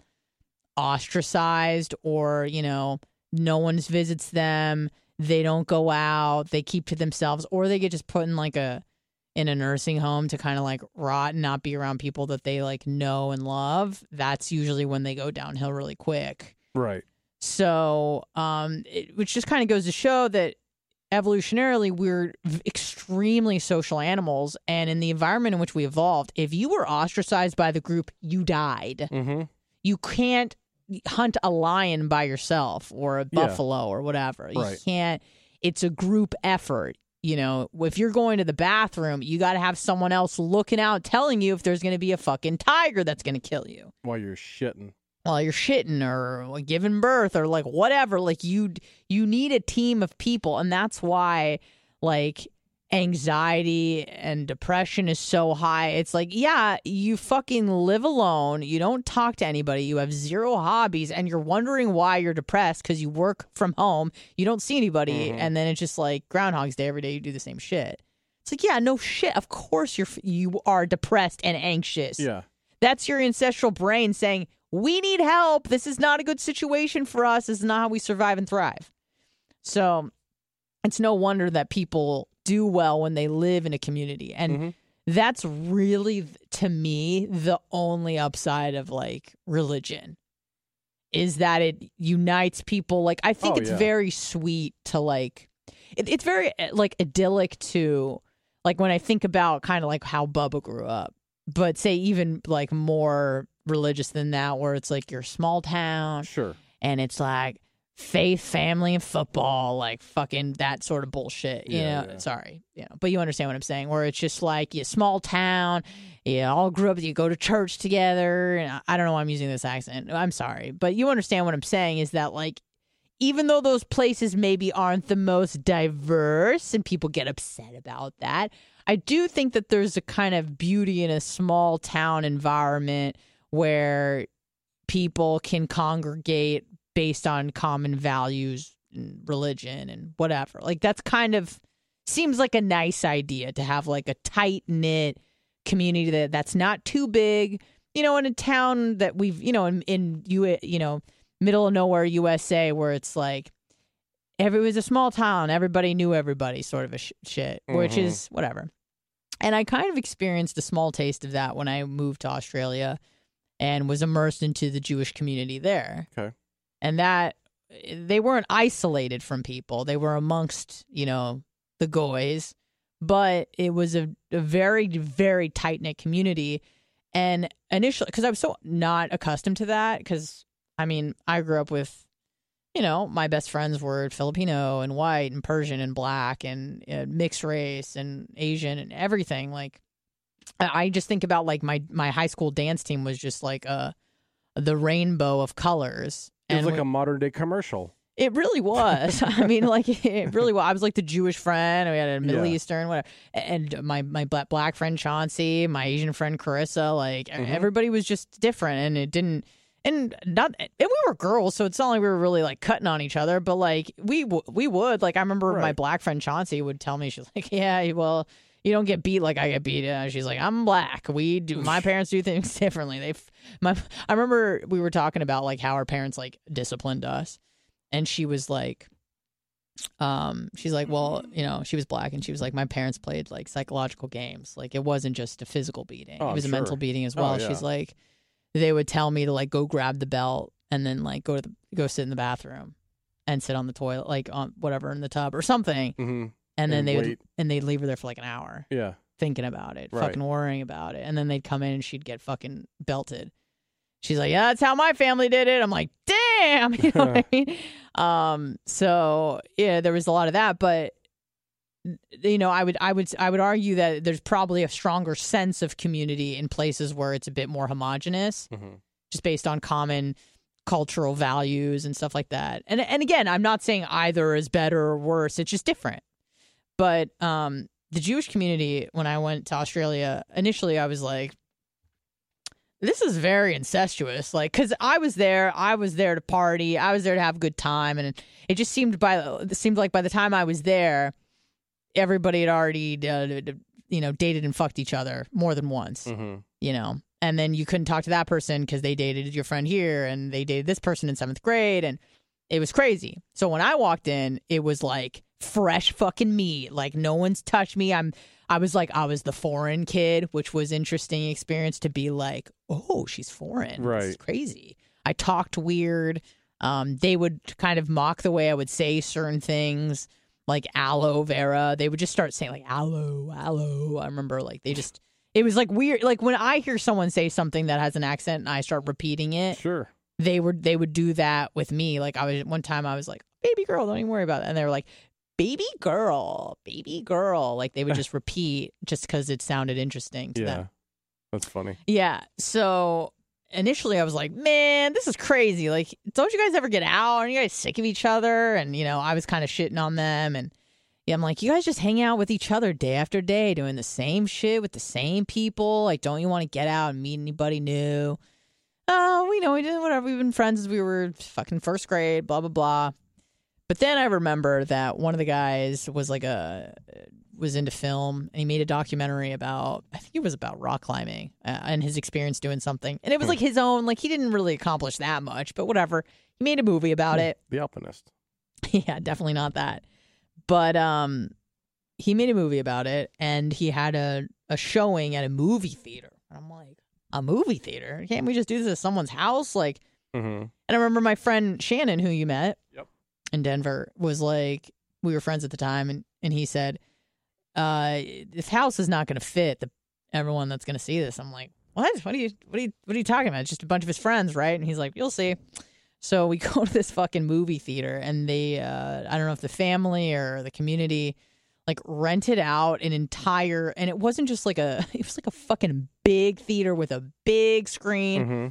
ostracized or, you know, no one visits them, they don't go out, they keep to themselves, or they get just put in, like, a in a nursing home to kind of, like, rot and not be around people that they, like, know and love. That's usually when they go downhill really quick. Right. So, um, it, which just kind of goes to show that evolutionarily, we're extremely social animals, and in the environment in which we evolved, if you were ostracized by the group, you died. Mm-hmm. You can't hunt a lion by yourself or a Yeah. buffalo or whatever. You Right. can't. It's a group effort. You know, if you're going to the bathroom, you got to have someone else looking out, telling you if there's going to be a fucking tiger that's going to kill you While you're shitting. while you're shitting or giving birth or like whatever. Like you you need a team of people, and that's why like anxiety and depression is so high. It's like, yeah, you fucking live alone, you don't talk to anybody, you have zero hobbies, and you're wondering why you're depressed because you work from home, you don't see anybody, Mm-hmm. and then it's just like Groundhog's Day. Every day you do the same shit. It's like, yeah, no shit, of course you're you are depressed and anxious. Yeah. That's your ancestral brain saying, we need help. This is not a good situation for us. This is not how we survive and thrive. So it's no wonder that people do well when they live in a community. And Mm-hmm. that's really, to me, the only upside of like religion is that it unites people. Like, I think Oh, it's yeah. very sweet to like, it, it's very like idyllic to like when I think about kind of like how Bubba grew up, but say even like more religious than that, where it's like your small town Sure. and it's like faith, family, and football, like fucking that sort of bullshit. You Yeah, know, yeah. sorry, you know, but you understand what I'm saying. Where it's just like you small town, you all grew up, you go to church together, and I- I don't know why I'm using this accent. I'm sorry, but you understand what I'm saying. Is that like, even though those places maybe aren't the most diverse, and people get upset about that, I do think that there's a kind of beauty in a small town environment where people can congregate based on common values and religion and whatever. Like, that's kind of seems like a nice idea to have like a tight knit community that that's not too big, you know, in a town that we've, you know, in, in you, you know, middle of nowhere U S A, where it's like, every, it was a small town, everybody knew everybody sort of a sh- shit, which Mhm. is whatever. And I kind of experienced a small taste of that when I moved to Australia and was immersed into the Jewish community there. Okay. And that they weren't isolated from people. They were amongst, you know, the goys, but it was a, a very, very tight-knit community. And initially, because I was so not accustomed to that, because, I mean, I grew up with, you know, my best friends were Filipino and white and Persian and black and uh, mixed race and Asian and everything. Like, I just think about like my my high school dance team was just like uh the rainbow of colors. It was and like we, a modern day commercial. It really was. I mean, like it really was. I was like the Jewish friend. We had a Middle Yeah. Eastern, whatever. And my my black black friend Chauncey, my Asian friend Carissa. Like Mhm. everybody was just different, and it didn't. And not. And we were girls, so it's not like we were really like cutting on each other. But like we w- we would like. I remember my Right. black friend Chauncey would tell me, she's like, "Yeah, well, you don't get beat like I get beat." Uh, she's like, "I'm black. We do. My parents do things differently." They, f- my. I remember we were talking about like how our parents like disciplined us. And she was like, um, she's like, well, you know, she was black, and she was like, my parents played like psychological games. Like it wasn't just a physical beating; Oh, it was I'm a mental sure. beating as Oh, well. yeah. She's like, they would tell me to like go grab the belt and then like go to the, go sit in the bathroom and sit on the toilet, like on whatever in the tub or something, Mm-hmm. and then And they would wait. and they'd leave her there for like an hour Yeah. thinking about it, Right. fucking worrying about it, and then they'd come in and she'd get fucking belted. She's like, yeah, that's how my family did it. I'm like, damn, you know what I mean? Um, so yeah, there was a lot of that, but you know, I would, I would, I would argue that there's probably a stronger sense of community in places where it's a bit more homogenous, Mm-hmm. just based on common cultural values and stuff like that. And and again, I'm not saying either is better or worse. It's just different. But um, the Jewish community, when I went to Australia, initially I was like, this is very incestuous. Like, because I was there, I was there to party, I was there to have a good time, and it, it just seemed by it seemed like by the time I was there, everybody had already uh, you know dated and fucked each other more than once. Mm-hmm. You know, and then you couldn't talk to that person because they dated your friend here, and they dated this person in seventh grade, and it was crazy. So when I walked in, it was like fresh fucking meat. Like no one's touched me. I'm. I was like, I was the foreign kid, which was interesting experience to be like, oh, she's foreign. Right. This is crazy. I talked weird. Um, they would kind of mock the way I would say certain things, like aloe vera. They would just start saying like aloe, aloe. I remember like they just, it was like weird. Like when I hear someone say something that has an accent and I start repeating it, Sure. they would they would do that with me. Like I was one time I was like, baby girl, don't even worry about it. And they were like, baby girl, baby girl. Like they would just repeat just because it sounded interesting to Yeah. them. That's funny. Yeah. So initially I was like, man, this is crazy. Like, don't you guys ever get out? Aren't you guys sick of each other? And, you know, I was kind of shitting on them. And yeah, I'm like, you guys just hang out with each other day after day doing the same shit with the same people. Like, don't you want to get out and meet anybody new? Oh, we know we did whatever. We've been friends since we were fucking first grade, blah, blah, blah. But then I remember that one of the guys was like a was into film, and he made a documentary about, I think it was about rock climbing uh, and his experience doing something. And it was like his own, like he didn't really accomplish that much, but whatever. He made a movie about it. The Alpinist. Yeah, definitely not that. But um, he made a movie about it, and he had a, a showing at a movie theater. And I'm like, a movie theater? Can't we just do this at someone's house? Like, Mm-hmm. and I remember my friend Shannon, who you met Yep. in Denver, was like, we were friends at the time, and, and he said, uh, this house is not going to fit the everyone that's going to see this. I'm like, what? What are you, what are you, what are you talking about? It's just a bunch of his friends, right? And he's like, you'll see. So we go to this fucking movie theater, and they, uh, I don't know if the family or the community, like rented out an entire, and it wasn't just like a, it was like a fucking big theater with a big screen, Mm-hmm.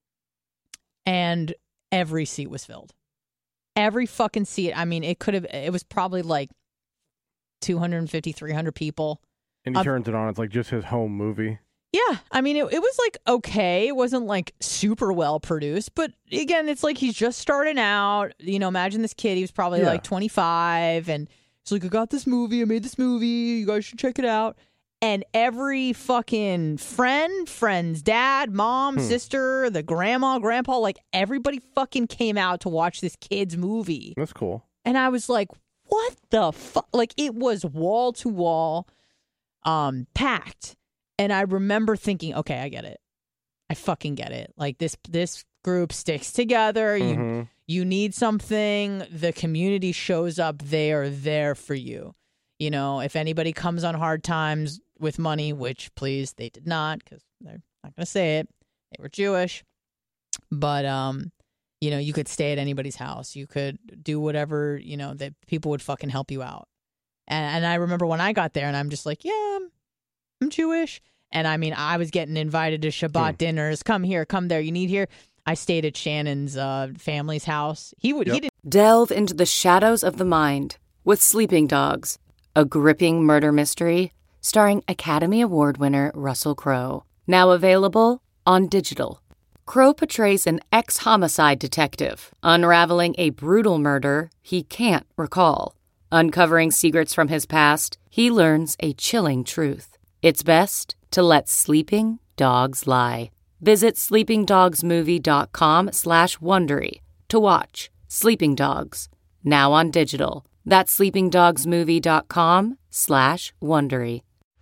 and every seat was filled. Every fucking seat. I mean, it could have, it was probably like two hundred fifty, three hundred people. And he Uh, turns it on. It's like just his home movie. Yeah, I mean, it, it was like okay. It wasn't like super well produced, but again, it's like he's just starting out. You know, imagine this kid. He was probably Yeah. like twenty-five, and he's like, I got this movie. I made this movie. You guys should check it out. And every fucking friend, friend's dad, mom, Hmm. sister, the grandma, grandpa, like everybody fucking came out to watch this kid's movie. That's cool. And I was like, what the fuck? Like, it was wall to wall, um, packed. And I remember thinking, okay, I get it. I fucking get it. Like, this this group sticks together. You Mm-hmm. you need something. The community shows up. They are there for you. You know, if anybody comes on hard times with money, which, please, they did not, because they're not going to say it. They were Jewish. But, um, you know, you could stay at anybody's house. You could do whatever, you know, that people would fucking help you out. And, and I remember when I got there, and I'm just like, yeah, I'm, I'm Jewish. And I mean, I was getting invited to Shabbat Hmm. dinners. Come here, come there. You need here. I stayed at Shannon's uh, family's house. He would. He Yep. didn't. Delve into the shadows of the mind with Sleeping Dogs, a gripping murder mystery starring Academy Award winner Russell Crowe. Now available on digital. Crowe portrays an ex-homicide detective unraveling a brutal murder he can't recall. Uncovering secrets from his past, he learns a chilling truth. It's best to let sleeping dogs lie. Visit sleepingdogsmovie.com slash Wondery to watch Sleeping Dogs, now on digital. That's sleepingdogsmovie.com slash Wondery.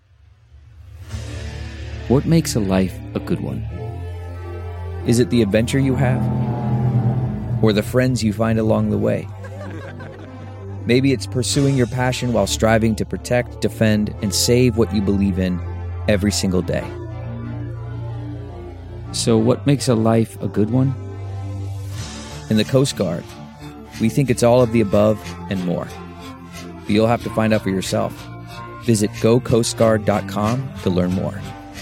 What makes a life a good one? Is it the adventure you have? Or the friends you find along the way? Maybe it's pursuing your passion while striving to protect, defend, and save what you believe in every single day. So what makes a life a good one? In the Coast Guard, we think it's all of the above and more. But you'll have to find out for yourself. Visit go coast guard dot com to learn more.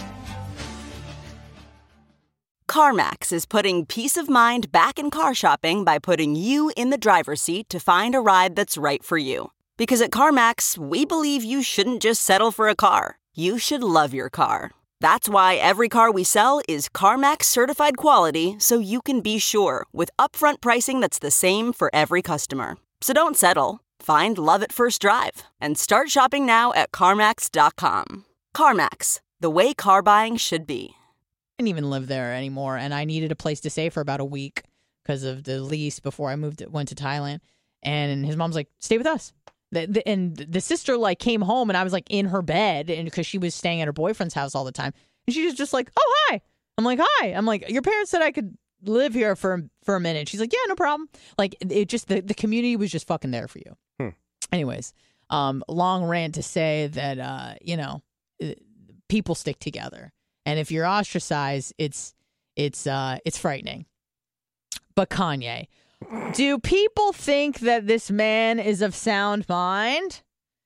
CarMax is putting peace of mind back in car shopping by putting you in the driver's seat to find a ride that's right for you. Because at CarMax, we believe you shouldn't just settle for a car. You should love your car. That's why every car we sell is CarMax certified quality, so you can be sure with upfront pricing that's the same for every customer. So don't settle. Find love at first drive and start shopping now at CarMax dot com. CarMax, the way car buying should be. didn't even live there anymore, and I needed a place to stay for about a week because of the lease before I moved went to Thailand. And his mom's like, "Stay with us." The, the, and the sister like came home, and I was like in her bed, and because she was staying at her boyfriend's house all the time, and she was just like, "Oh, hi." I'm like, "Hi." I'm like, "Your parents said I could live here for for a minute." She's like, "Yeah, no problem." Like, it just the, the community was just fucking there for you. Hmm. Anyways, um, long rant to say that uh, you know, people stick together. And if you're ostracized, it's it's uh, it's frightening. But Kanye, do people think that this man is of sound mind?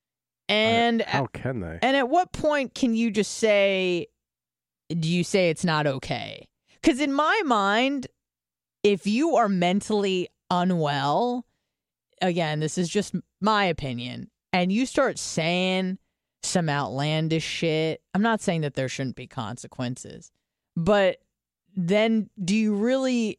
And Uh, how can they? and at what point can you just say, do you say it's not okay? Because in my mind, if you are mentally unwell, again, this is just my opinion, and you start saying some outlandish shit, I'm not saying that there shouldn't be consequences, but then do you really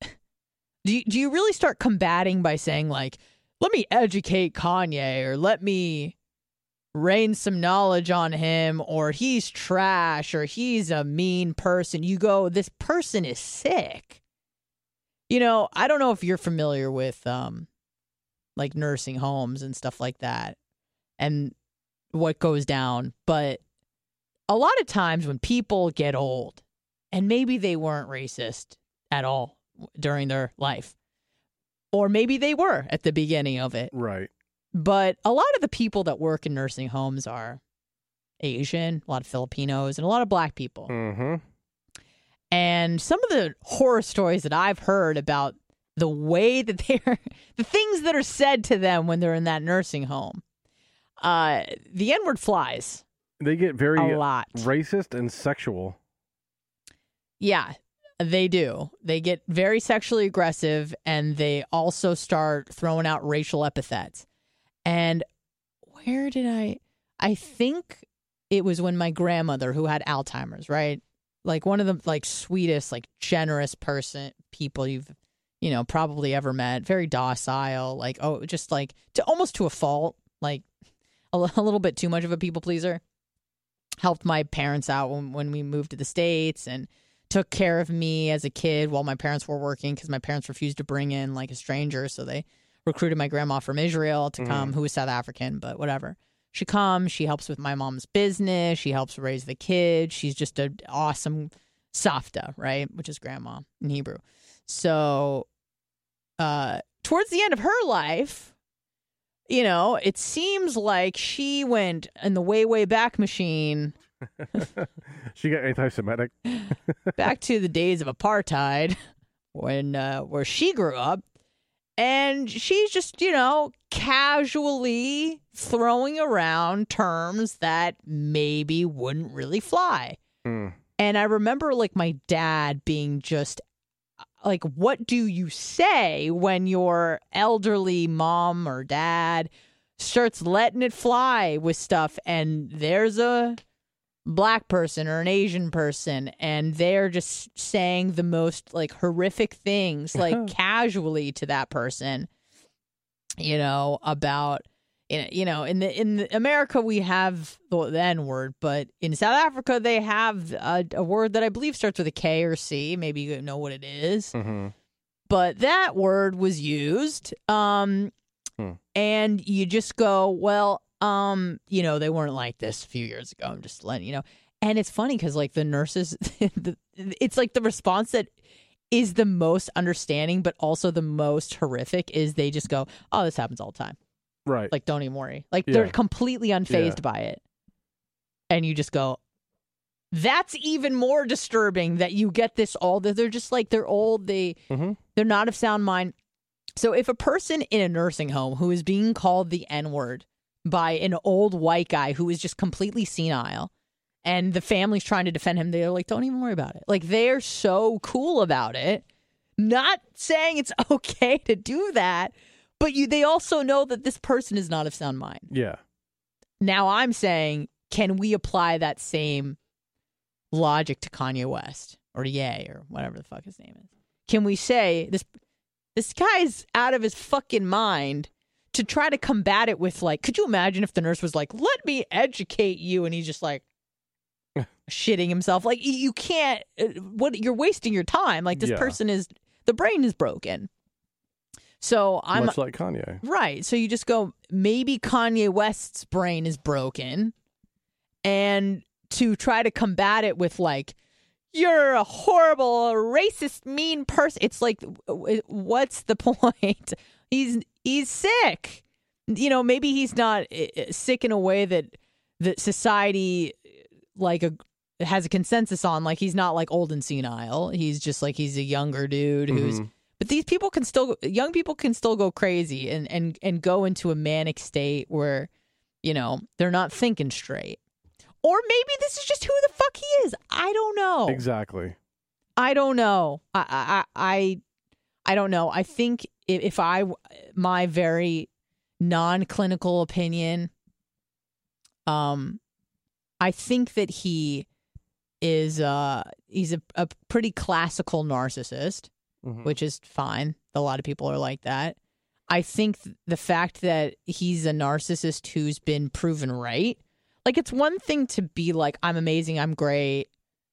do you, do you really start combating by saying like, let me educate Kanye, or let me rain some knowledge on him, or he's trash, or he's a mean person? You go, this person is sick. You know, I don't know if you're familiar with um like nursing homes and stuff like that and what goes down, but a lot of times when people get old, and maybe they weren't racist at all during their life, or maybe they were at the beginning of it, Right. but a lot of the people that work in nursing homes are Asian, a lot of Filipinos, and a lot of black people. Mm-hmm. And some of the horror stories that I've heard about the way that they're, the things that are said to them when they're in that nursing home, uh, the N-word flies They get very a lot. racist and sexual. Yeah, they do. They get very sexually aggressive, and they also start throwing out racial epithets. And where did I, I think it was when my grandmother, who had Alzheimer's, right? Like one of the like sweetest, like generous person, people you've, you know, probably ever met. Very docile, like, oh, just like to almost to a fault, like a, a little bit too much of a people pleaser. Helped my parents out when, when we moved to the States, and took care of me as a kid while my parents were working, because my parents refused to bring in like a stranger. So they recruited my grandma from Israel to come, Mm-hmm. who was South African, but whatever. She comes, she helps with my mom's business, she helps raise the kids. She's just an awesome safta, right? Which is grandma in Hebrew. So uh, towards the end of her life, you know, it seems like she went in the way, way back machine She got anti-Semitic. back to the days of apartheid when uh, where she grew up. And she's just, you know, casually throwing around terms that maybe wouldn't really fly. Mm. And I remember like my dad being just like, what do you say when your elderly mom or dad starts letting it fly with stuff and there's a black person or an Asian person and they're just saying the most like horrific things like casually to that person, you know, about, you know, in the in the America we have the, the N word, but in South Africa they have a, a word that I believe starts with a K or C. Maybe you know what it is. Mm-hmm. But that word was used. Um, hmm. And you just go, well, um, you know, they weren't like this a few years ago. I'm just letting you know. And it's funny because like the nurses, the, it's like the response that is the most understanding, but also the most horrific is they just go, oh, this happens all the time. Right. Like, don't even worry. Like, yeah. they're completely unfazed yeah. by it. And you just go, that's even more disturbing that you get this all. They're just like, they're old. They, mm-hmm. They're not of sound mind. So if a person in a nursing home who is being called the N-word by an old white guy who is just completely senile and the family's trying to defend him, they're like, don't even worry about it. Like, they're so cool about it. Not saying it's okay to do that, but you, they also know that this person is not of sound mind. Yeah. Now I'm saying, can we apply that same logic to Kanye West or Ye or whatever the fuck his name is? Can we say this this guy's out of his fucking mind to try to combat it with like, could you imagine if the nurse was like, let me educate you, and he's just like shitting himself? Like, you can't, what, you're wasting your time. Like, this yeah. person is, the brain is broken. So I'm much like Kanye. Right. So you just go, maybe Kanye West's brain is broken, and to try to combat it with like, you're a horrible, racist, mean person. It's like, what's the point? He's he's sick. You know, maybe he's not sick in a way that that society like a has a consensus on. Like, he's not like old and senile. He's just like, he's a younger dude who's. Mm-hmm. But these people can still, young people can still go crazy and and and go into a manic state where, you know, they're not thinking straight. Or maybe this is just who the fuck he is. I don't know. Exactly. I don't know. I I I, I don't know. I think if, if I, my very non-clinical opinion, um, I think that he is uh he's a, a pretty classical narcissist, mm-hmm. which is fine. A lot of people are like that. I think th- the fact that he's a narcissist who's been proven right. Like, it's one thing to be like, I'm amazing, I'm great,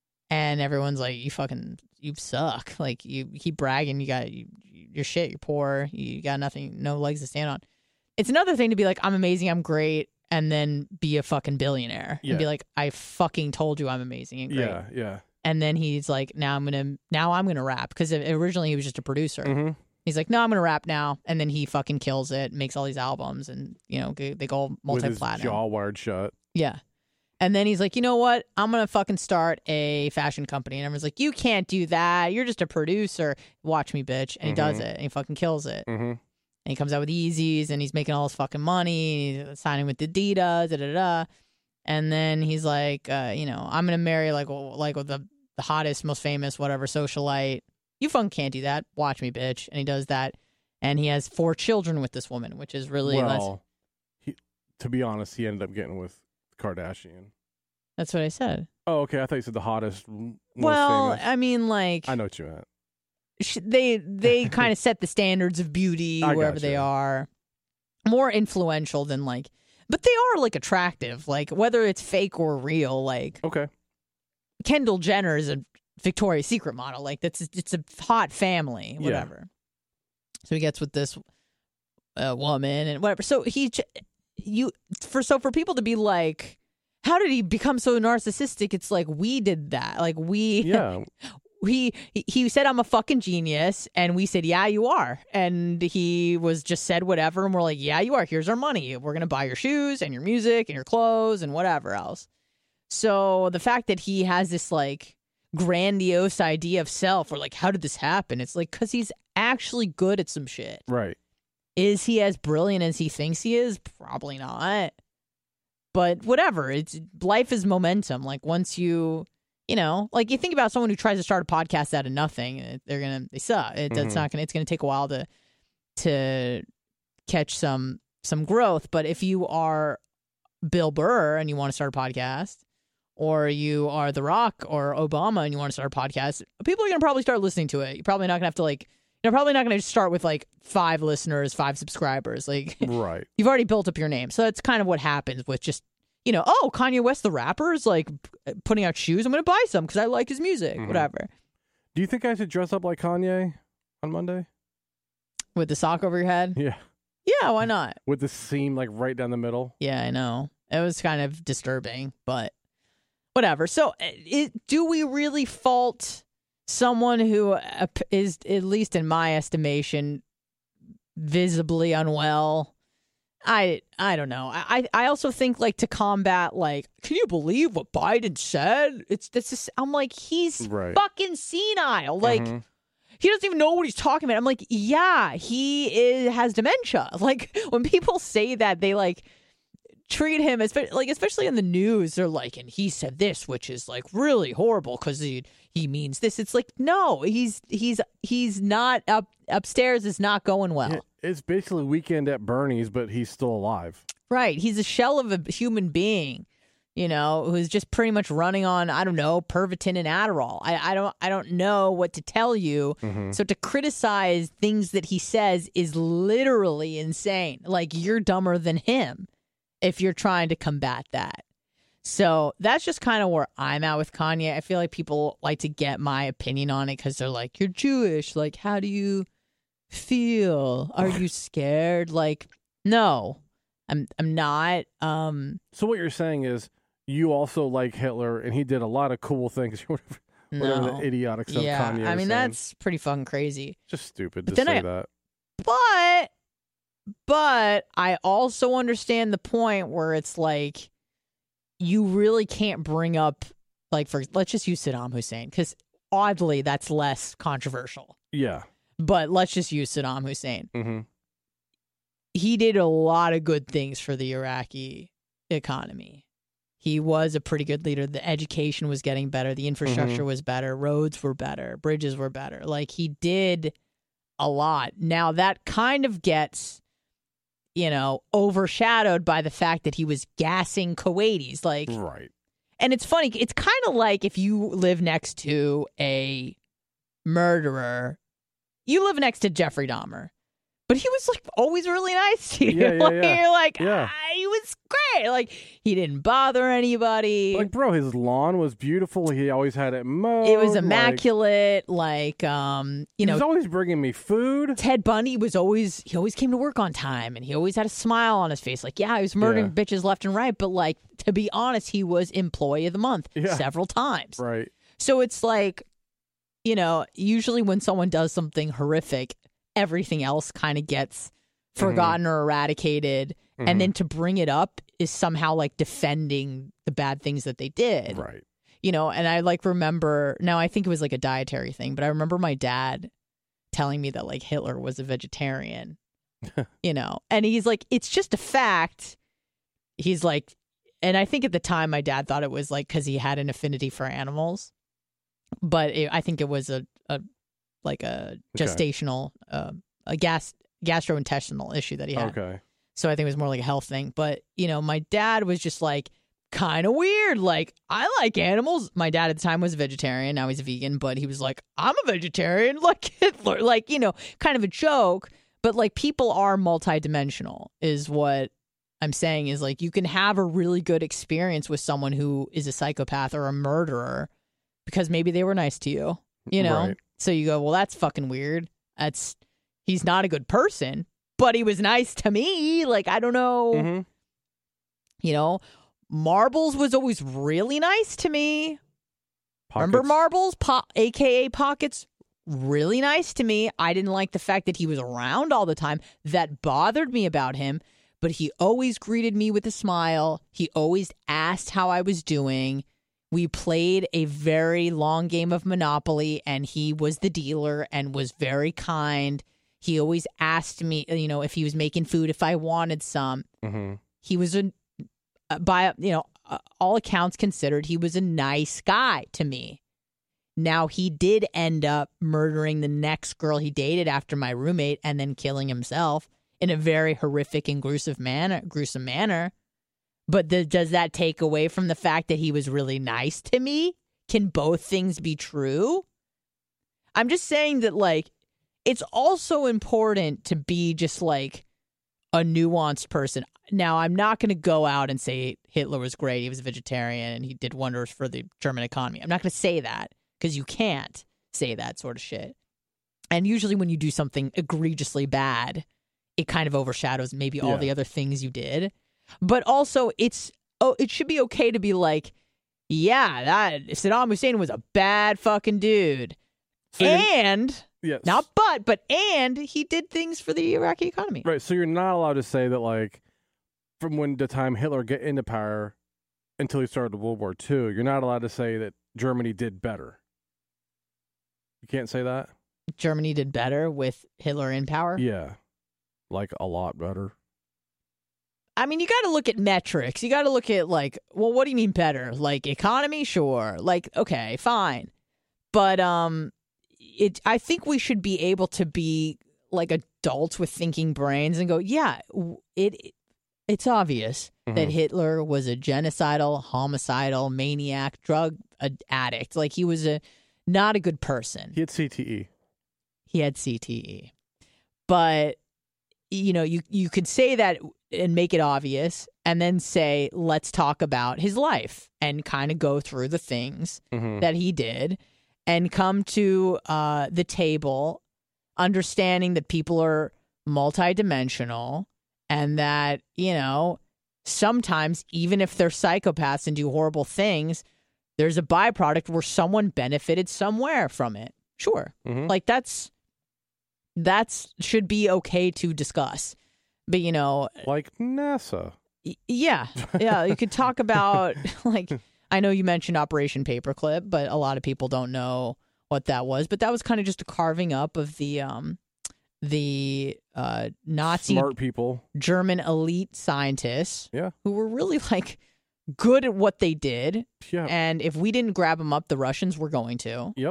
and everyone's like, you fucking, you suck. Like, you keep bragging, you got, you, you're shit, you're poor, you got nothing, no legs to stand on. It's another thing to be like, I'm amazing, I'm great, and then be a fucking billionaire. Yeah. And be like, I fucking told you I'm amazing and great. Yeah, yeah. And then he's like, now I'm going to, now I'm going to rap. Because originally he was just a producer. Mm-hmm. He's like, no, I'm going to rap now. And then he fucking kills it, makes all these albums, and, you know, they go multi-platinum. With his jaw wired shut. Yeah. And then he's like, you know what? I'm going to fucking start a fashion company. And everyone's like, you can't do that. You're just a producer. Watch me, bitch. And he mm-hmm. does it. And he fucking kills it. Mm-hmm. And he comes out with Yeezys, and he's making all his fucking money. He's signing with Adidas, da da da. And then he's like, uh, you know, I'm going to marry like like the, the hottest, most famous, whatever, socialite. You fucking can't do that. Watch me, bitch. And he does that. And he has four children with this woman, which is really... Well, less... he, to be honest, he ended up getting with Kardashian. That's what I said. Oh, okay. I thought you said the hottest, most well, famous. I mean, like... I know what you meant. Sh- they they kind of set the standards of beauty wherever gotcha. they are. More influential than, like... But they are, like, attractive. Like, whether it's fake or real, like... Okay. Kendall Jenner is a Victoria's Secret model. Like, that's it's a hot family, whatever. Yeah. So he gets with this uh, woman and whatever. So he... You for so for people to be like, how did he become so narcissistic? It's like, we did that. Like, we, yeah, he he said, I'm a fucking genius, and we said, yeah, you are. And he was just said whatever, and we're like, yeah, you are. Here's our money. We're gonna buy your shoes and your music and your clothes and whatever else. So the fact that he has this like grandiose idea of self, or like, how did this happen? It's like, because he's actually good at some shit, right? Is he as brilliant as he thinks he is? Probably not. But whatever. It's life is momentum. Like, once you you know, like you think about someone who tries to start a podcast out of nothing, they're gonna they suck. It, Mm-hmm. It's not gonna. It's gonna take a while to to catch some some growth. But if you are Bill Burr and you want to start a podcast, or you are The Rock or Obama and you want to start a podcast, people are gonna probably start listening to it. You're probably not gonna have to like. You're probably not gonna start with like five listeners, five subscribers. Like, Right. you've already built up your name. So that's kind of what happens with just. You know, oh, Kanye West, the rapper, is like p- putting out shoes. I'm going to buy some because I like his music, Mhm. whatever. Do you think I should dress up like Kanye on Monday? With the sock over your head? Yeah. Yeah, why not? With the seam like right down the middle. Yeah, I know. It was kind of disturbing, but whatever. So, it, do we really fault someone who uh, is, at least in my estimation, visibly unwell? I I don't know. I I also think like to combat like, can you believe what Biden said? It's this is I'm like he's Right. fucking senile. Like Mhm. he doesn't even know what he's talking about. I'm like, yeah, he is has dementia. Like when people say that, they like treat him as like especially in the news. They're like, and he said this, which is like really horrible because he he means this. It's like no, he's he's he's not up upstairs. Is not going well. Yeah, it's basically Weekend at Bernie's, but he's still alive. Right. He's a shell of a human being, you know, who's just pretty much running on, I don't know, Pervitin and Adderall. I, I don't I don't know what to tell you. Mhm. So to criticize things that he says is literally insane. Like you're dumber than him if you're trying to combat that. So that's just kind of where I'm at with Kanye. I feel like people like to get my opinion on it because they're like, you're Jewish. Like, how do you feel? Are you scared? Like, no, I'm I'm not. Um, So what you're saying is you also like Hitler, and he did a lot of cool things. Whatever, whatever no. the idiotic stuff Yeah, Kanye I was mean, saying. that's pretty fucking crazy. just stupid But to then say I- that. But, but I also understand the point where it's like, you really can't bring up, like, for let's just use Saddam Hussein, because oddly, that's less controversial. Yeah. But let's just use Saddam Hussein. Mm-hmm. He did a lot of good things for the Iraqi economy. He was a pretty good leader. The education was getting better. The infrastructure was better. Roads were better. Bridges were better. Like, he did a lot. Now, that kind of gets, you know, overshadowed by the fact that he was gassing Kuwaitis. Like, Right. and it's funny. It's kind of like if you live next to a murderer, you live next to Jeffrey Dahmer, but he was like always really nice to you. Yeah, yeah, like, yeah. You're like, Yeah. ah, he was great. Like he didn't bother anybody. Like, bro, his lawn was beautiful. He always had it mowed. it was like- immaculate. Like, um, you he know, was always bringing me food. Ted Bundy was always he always came to work on time, and he always had a smile on his face. Like, yeah, he was murdering Yeah. bitches left and right, but like to be honest, he was employee of the month Yeah. several times. Right. So it's like, you know, usually when someone does something horrific, everything else kind of gets forgotten or eradicated. Mhm. And then to bring it up is somehow like defending the bad things that they did. Right. You know, and I like remember, now I think it was like a dietary thing, but I remember my dad telling me that like Hitler was a vegetarian, you know, and he's like, it's just a fact. He's like, and I think at the time my dad thought it was like because he had an affinity for animals, but it, I think it was a, a like a gestational, uh, a gas gastrointestinal issue that he had. Okay. So I think it was more like a health thing. But, you know, my dad was just like kind of weird. Like, I like animals. My dad at the time was a vegetarian. Now he's a vegan, but he was like, I'm a vegetarian, like Hitler. Like, you know, kind of a joke. But like people are multidimensional is what I'm saying is like you can have a really good experience with someone who is a psychopath or a murderer because maybe they were nice to you, you know? Right. So you go, well, that's fucking weird. That's, he's not a good person, but he was nice to me. Like, I don't know. Mhm. You know, Marbles was always really nice to me. Remember Pockets. Marbles, po- A K A Pockets? Really nice to me. I didn't like the fact that he was around all the time. That bothered me about him. But he always greeted me with a smile. He always asked how I was doing. We played a very long game of Monopoly, and he was the dealer and was very kind. He always asked me, you know, if he was making food, if I wanted some. Mhm. He was a, by, you know, uh, all accounts considered, he was a nice guy to me. Now, he did end up murdering the next girl he dated after my roommate and then killing himself in a very horrific and gruesome manner. Gruesome manner. But the, does that take away from the fact that he was really nice to me? Can both things be true? I'm just saying that, like, it's also important to be just, like, a nuanced person. Now, I'm not going to go out and say Hitler was great. He was a vegetarian and he did wonders for the German economy. I'm not going to say that. Because you can't say that sort of shit. And usually when you do something egregiously bad, it kind of overshadows maybe all Yeah. the other things you did. But also, it's oh, it should be okay to be like, yeah, that Saddam Hussein was a bad fucking dude. So you're- and, Yes. not but, but and he did things for the Iraqi economy. Right. So you're not allowed to say that, like, from when the time Hitler got into power until he started World War Two, you're not allowed to say that Germany did better. You can't say that? Germany did better with Hitler in power. Yeah. Like, a lot better. I mean, you got to look at metrics. You got to look at, like, well, what do you mean better? Like, economy? Sure. Like, okay, fine. But um, it. I think we should be able to be, like, adults with thinking brains and go, yeah, it. it it's obvious Mhm. that Hitler was a genocidal, homicidal, maniac, drug ad- addict. Like, he was a not a good person. He had C T E. He had C T E. But, you know, you, you could say that and make it obvious and then say, let's talk about his life and kind of go through the things Mhm. that he did and come to uh, the table understanding that people are multidimensional and that, you know, sometimes even if they're psychopaths and do horrible things, there's a byproduct where someone benefited somewhere from it. Sure. Mhm. Like that's that's should be okay to discuss. But you know, Like NASA. y- yeah. Yeah, you could talk about like I know you mentioned Operation Paperclip, but a lot of people don't know what that was, but that was kind of just a carving up of the um the uh Nazi Smart people. German elite scientists Yeah. who were really like good at what they did. Yeah. And if we didn't grab them up, the Russians were going to. Yep.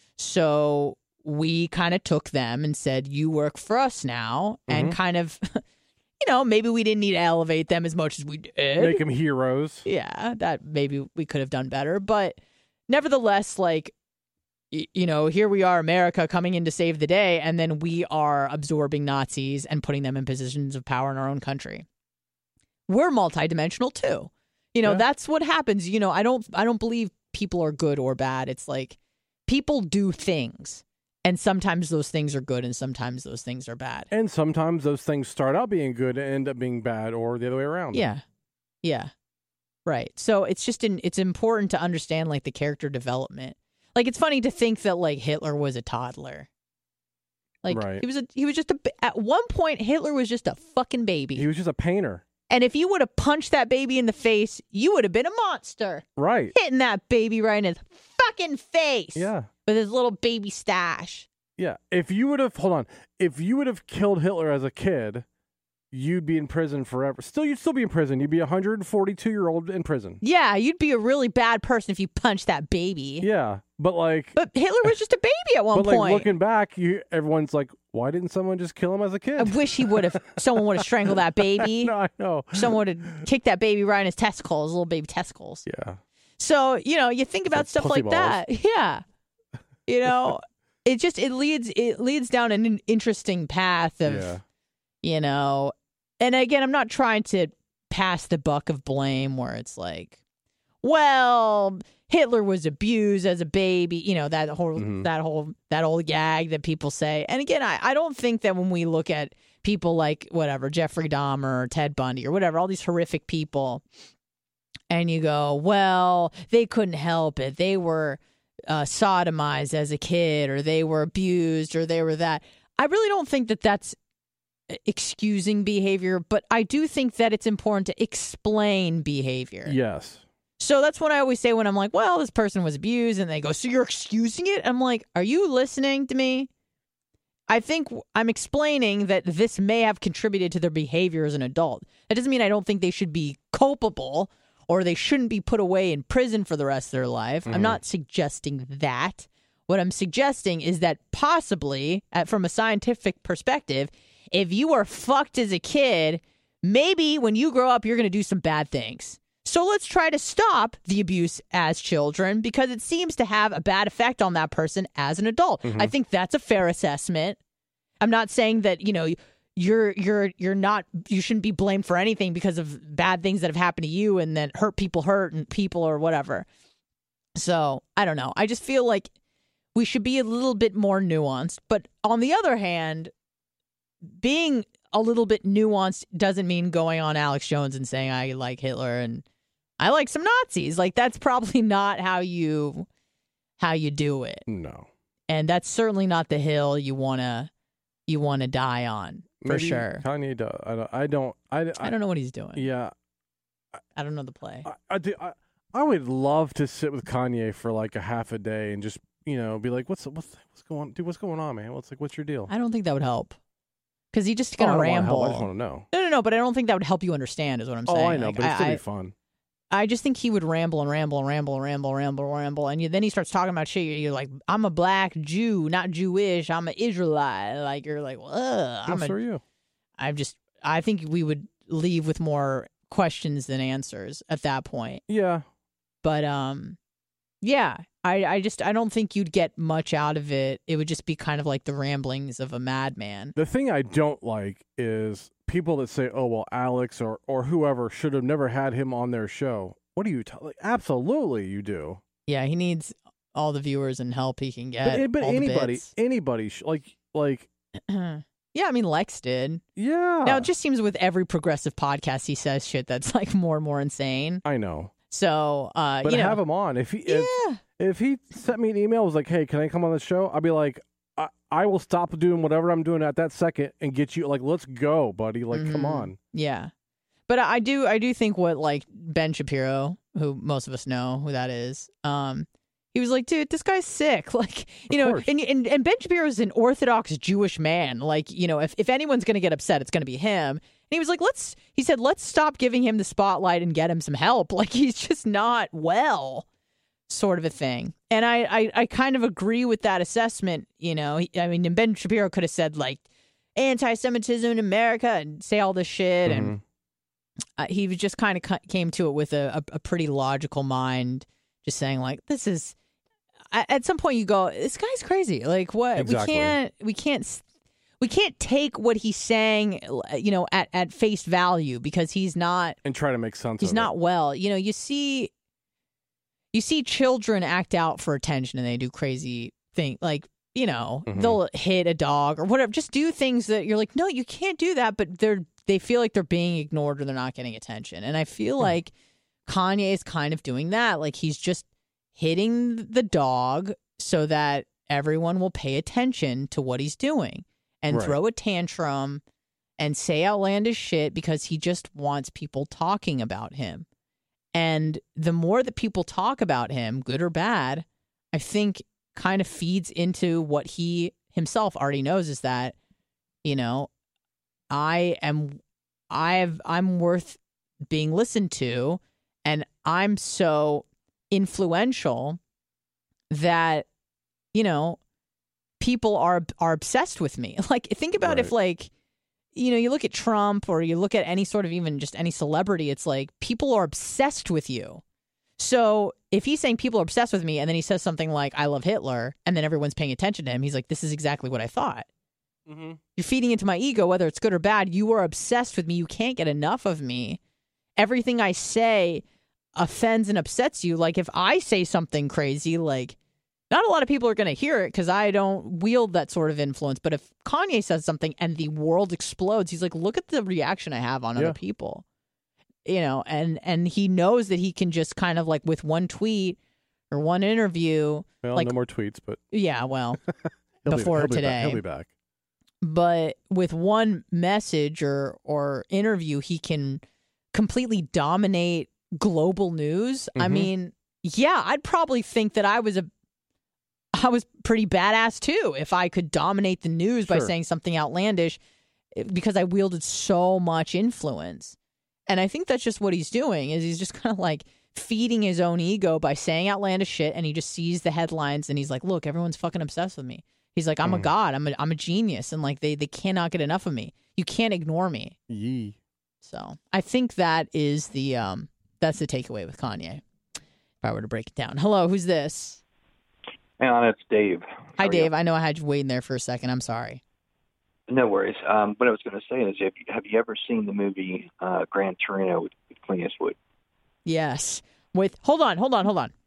So we kind of took them and said, you work for us now. And Mhm. kind of, you know, maybe we didn't need to elevate them as much as we did. Make them heroes. Yeah, that maybe we could have done better. But nevertheless, like, y- you know, here we are, America coming in to save the day. And then we are absorbing Nazis and putting them in positions of power in our own country. We're multidimensional too. You know, Yeah. that's what happens. You know, I don't I don't believe people are good or bad. It's like people do things. And sometimes those things are good and sometimes those things are bad. And sometimes those things start out being good and end up being bad, or the other way around. Yeah. Yeah. Right. So it's just in, it's important to understand like the character development. Like it's funny to think that like Hitler was a toddler. Like Right. he was a he was just a ba- at one point Hitler was just a fucking baby. He was just a painter. And if you would have punched that baby in the face, you would have been a monster. Right. Hitting that baby right in his fucking face. Yeah. With his little baby stash. Yeah. If you would have, hold on, if you would have killed Hitler as a kid, you'd be in prison forever. Still, you'd still be in prison. You'd be a one hundred forty-two year old in prison. Yeah, you'd be a really bad person if you punched that baby. Yeah. But like, But Hitler was just a baby at one but like point. looking back, you everyone's like, why didn't someone just kill him as a kid? I wish he would have. Someone would have strangled that baby. no, I know. Someone would have kicked that baby right in his testicles, little baby testicles. Yeah. So you know, you think about like stuff pussy like that. Yeah. You know, it just it leads it leads down an in- interesting path of, Yeah. you know, and again, I'm not trying to pass the buck of blame where it's like, well, Hitler was abused as a baby, you know, that whole Mhm. that whole that old gag that people say. And again, I, I don't think that when we look at people like whatever, Jeffrey Dahmer or Ted Bundy or whatever, all these horrific people, and you go, well, they couldn't help it. They were uh, sodomized as a kid, or they were abused, or they were that. I really don't think that that's excusing behavior, but I do think that it's important to explain behavior. Yes. So that's what I always say when I'm like, well, this person was abused, and they go, so you're excusing it? I'm like, are you listening to me? I think I'm explaining that this may have contributed to their behavior as an adult. That doesn't mean I don't think they should be culpable or they shouldn't be put away in prison for the rest of their life. Mm-hmm. I'm not suggesting that. What I'm suggesting is that possibly, at, from a scientific perspective, if you were fucked as a kid, maybe when you grow up, you're going to do some bad things. So let's try to stop the abuse as children because it seems to have a bad effect on that person as an adult. Mm-hmm. I think that's a fair assessment. I'm not saying that, you know, you're you're you're not you shouldn't be blamed for anything because of bad things that have happened to you and that hurt people hurt and people or whatever. So, I don't know. I just feel like we should be a little bit more nuanced. But on the other hand, being a little bit nuanced doesn't mean going on Alex Jones and saying I like Hitler and I like some Nazis. Like that's probably not how you how you do it. No. And that's certainly not the hill you want to you want to die on for Maybe sure. Kanye does. I don't I don't I, I, I don't know what he's doing. Yeah. I don't know the play. I I, do, I I would love to sit with Kanye for like a half a day and just, you know, be like, what's what's what's going on? Dude, what's going on, man? What's like what's your deal? I don't think that would help. Because he's just Oh, I going to don't wanna ramble. help, I just want to know. No, no, no, but I don't think that would help you understand is what I'm saying. Oh, I know, Like, but it's going I, to be fun. I just think he would ramble and ramble and ramble and ramble and ramble and ramble. And you, then he starts talking about shit. You're like, I'm a black Jew, not Jewish. I'm an Israelite. Like, you're like, ugh. I'm Yes, a, are you? I'm just, I think we would leave with more questions than answers at that point. Yeah. But, um, yeah, I, I just, I don't think you'd get much out of it. It would just be kind of like the ramblings of a madman. The thing I don't like is people that say, "Oh well, Alex or or whoever should have never had him on their show." What are you talking? Like, absolutely, you do. Yeah, he needs all the viewers and help he can get. But, but all the anybody, bits. anybody, sh- like like Yeah, I mean, Lex did. yeah. Now, it just seems with every progressive podcast, he says shit that's like more and more insane. I know, So, uh, but you know, have him on. If he yeah, if, if he sent me an email, was like, "Hey, can I come on the show?" I'd be like, I, I will stop doing whatever I'm doing at that second and get you. Like, let's go, buddy. Like, come Mhm. on. yeah. But I do, I do think what like Ben Shapiro, who most of us know who that is, um, he was like, dude, this guy's sick. Like, you Of know, course. and, and and Ben Shapiro is an Orthodox Jewish man. Like, you know, if if anyone's gonna get upset, it's gonna be him. And he was like, let's, he said, let's stop giving him the spotlight and get him some help. Like, he's just not well, sort of a thing. And I, I, I kind of agree with that assessment. You know, He- I mean, and Ben Shapiro could have said, like, anti-Semitism in America and say all this shit. Mhm. And uh, he just kind of cu- came to it with a, a, a pretty logical mind, just saying, like, this is, at at some point you go, this guy's crazy. Like, what? Exactly. We can't, we can't, s- we can't take what he's saying, you know, at, at face value because he's not, And try to make sense. he's of not It. well. You know, you see, you see children act out for attention and they do crazy things like, you know, Mhm. they'll hit a dog or whatever. Just do things that you're like, no, you can't do that. But they're, they feel like they're being ignored or they're not getting attention. And I feel like Kanye is kind of doing that. Like he's just hitting the dog so that everyone will pay attention to what he's doing and Right. throw a tantrum and say outlandish shit because he just wants people talking about him. And the more that people talk about him, good or bad, I think kind of feeds into what he himself already knows is that, you know, I am I've I'm worth being listened to and I'm so influential that, you know, people are are obsessed with me. Like think about if Right. like, you know, you look at Trump or you look at any sort of even just any celebrity, it's like people are obsessed with you. So if he's saying people are obsessed with me and then he says something like, I love Hitler, and then everyone's paying attention to him, he's like, this is exactly what I thought. Mm-hmm. You're feeding into my ego, whether it's good or bad. You are obsessed with me. You can't get enough of me. Everything I say offends and upsets you. Like if I say something crazy, like not a lot of people are going to hear it because I don't wield that sort of influence. But if Kanye says something and the world explodes, he's like, look at the reaction I have on Yeah. other people. You know, and and he knows that he can just kind of like with one tweet or one interview. Well, Like- no more tweets, but Yeah, well, he'll be- before he'll be back- today. he'll be back. but with one message or or interview he can completely dominate global news. I Mhm. mean, yeah, I'd probably think that I was a I was pretty badass too if I could dominate the news by Sure. saying something outlandish eh, because I wielded so much influence. And I think that's just what he's doing, is he's just kind of like feeding his own ego by saying outlandish shit, and he just sees the headlines and he's like, look, everyone's fucking obsessed with me. He's like, I'm mm. a god. I'm a, I'm a genius. And like, they, they cannot get enough of me. You can't ignore me. Yee. So I think that is the, um, that's the takeaway with Kanye. If I were to break it down. Hello, who's this? Hey, Anna, it's Dave. How Hi, Dave. You? I know I had you waiting there for a second. I'm sorry. No worries. Um, what I was going to say is, have you, have you ever seen the movie uh, Gran Torino with, with Clint Eastwood? Yes. With hold on, hold on, hold on.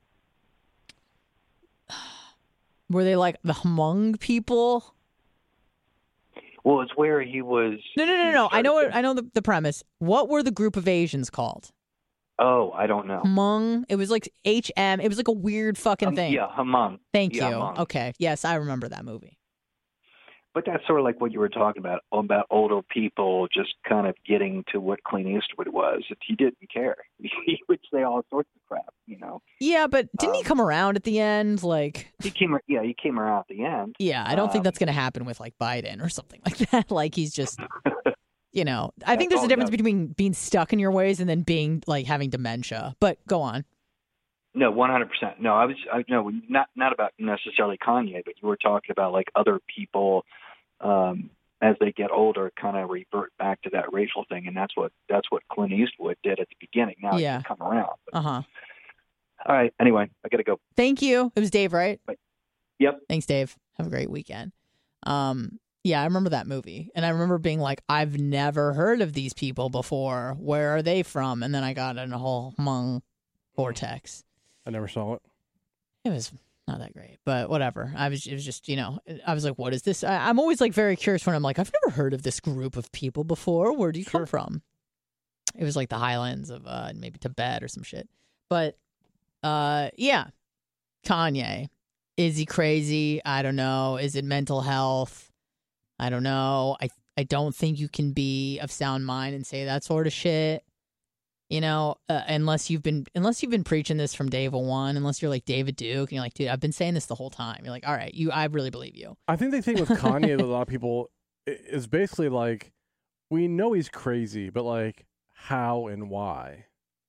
Were they like the Hmong people? Well, it's where he was. No, no, no, no. I know. What, I know the, the premise. What were the group of Asians called? Oh, I don't know. Hmong. It was like H M. It was like a weird fucking um, thing. Yeah, Hmong. Thank yeah, you. Hmong. Okay. Yes, I remember that movie. But that's sort of like what you were talking about, about older people just kind of getting to what Clint Eastwood was. He didn't care. He would say all sorts of crap, you know. Yeah, but didn't um, he come around at the end? Like he came, yeah, he came around at the end. Yeah, I don't um, think that's going to happen with like Biden or something like that. Like he's just, you know, I think there's oh, a difference no. between being stuck in your ways and then being like having dementia. But go on. No, one hundred percent. No, I was, I no, not not about necessarily Kanye, but you were talking about like other people. Um, as they get older, kind of revert back to that racial thing, and that's what that's what Clint Eastwood did at the beginning. Now yeah. he's come around. Uh huh. All right. Anyway, I gotta go. Thank you. It was Dave, right? Bye. Yep. Thanks, Dave. Have a great weekend. Um, yeah, I remember that movie, and I remember being like, I've never heard of these people before. Where are they from? And then I got in a whole Hmong vortex. I never saw it. It was not that great, but whatever. I was, it was just, you know, I was like, what is this? I, I'm always like very curious when I'm like, I've never heard of this group of people before. Where do you Sure. come from? It was like the highlands of uh, maybe Tibet or some shit. But uh, yeah, Kanye. Is he crazy? I don't know. Is it mental health? I don't know. I I don't think you can be of sound mind and say that sort of shit. You know, uh, unless you've been unless you've been preaching this from day one, unless you're like David Duke and you're like, dude, I've been saying this the whole time. You're like, all right, you, I really believe you. I think the thing with Kanye that a lot of people is basically like, we know he's crazy, but like, how and why?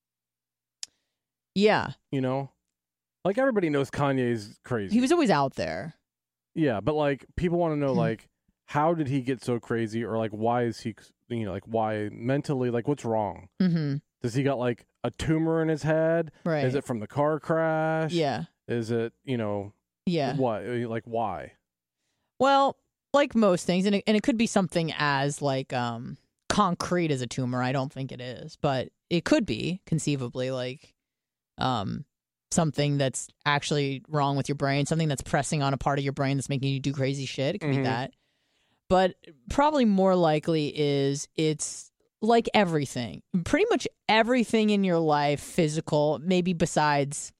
Yeah, You know, like everybody knows Kanye's crazy. he was always out there. Yeah, but like people want to know like, how did he get so crazy, or like why is he, you know, like why mentally, like what's wrong? Mm-hmm. Does he got like a tumor in his head? Right. Is it from the car crash? Yeah. Is it, you know, Yeah. what? Like why? Well, like most things, and it, and it could be something as like um concrete as a tumor. I don't think it is, but it could be conceivably like um something that's actually wrong with your brain, something that's pressing on a part of your brain that's making you do crazy shit. It could Mhm. be that. But probably more likely is it's like everything, pretty much everything in your life, physical, maybe besides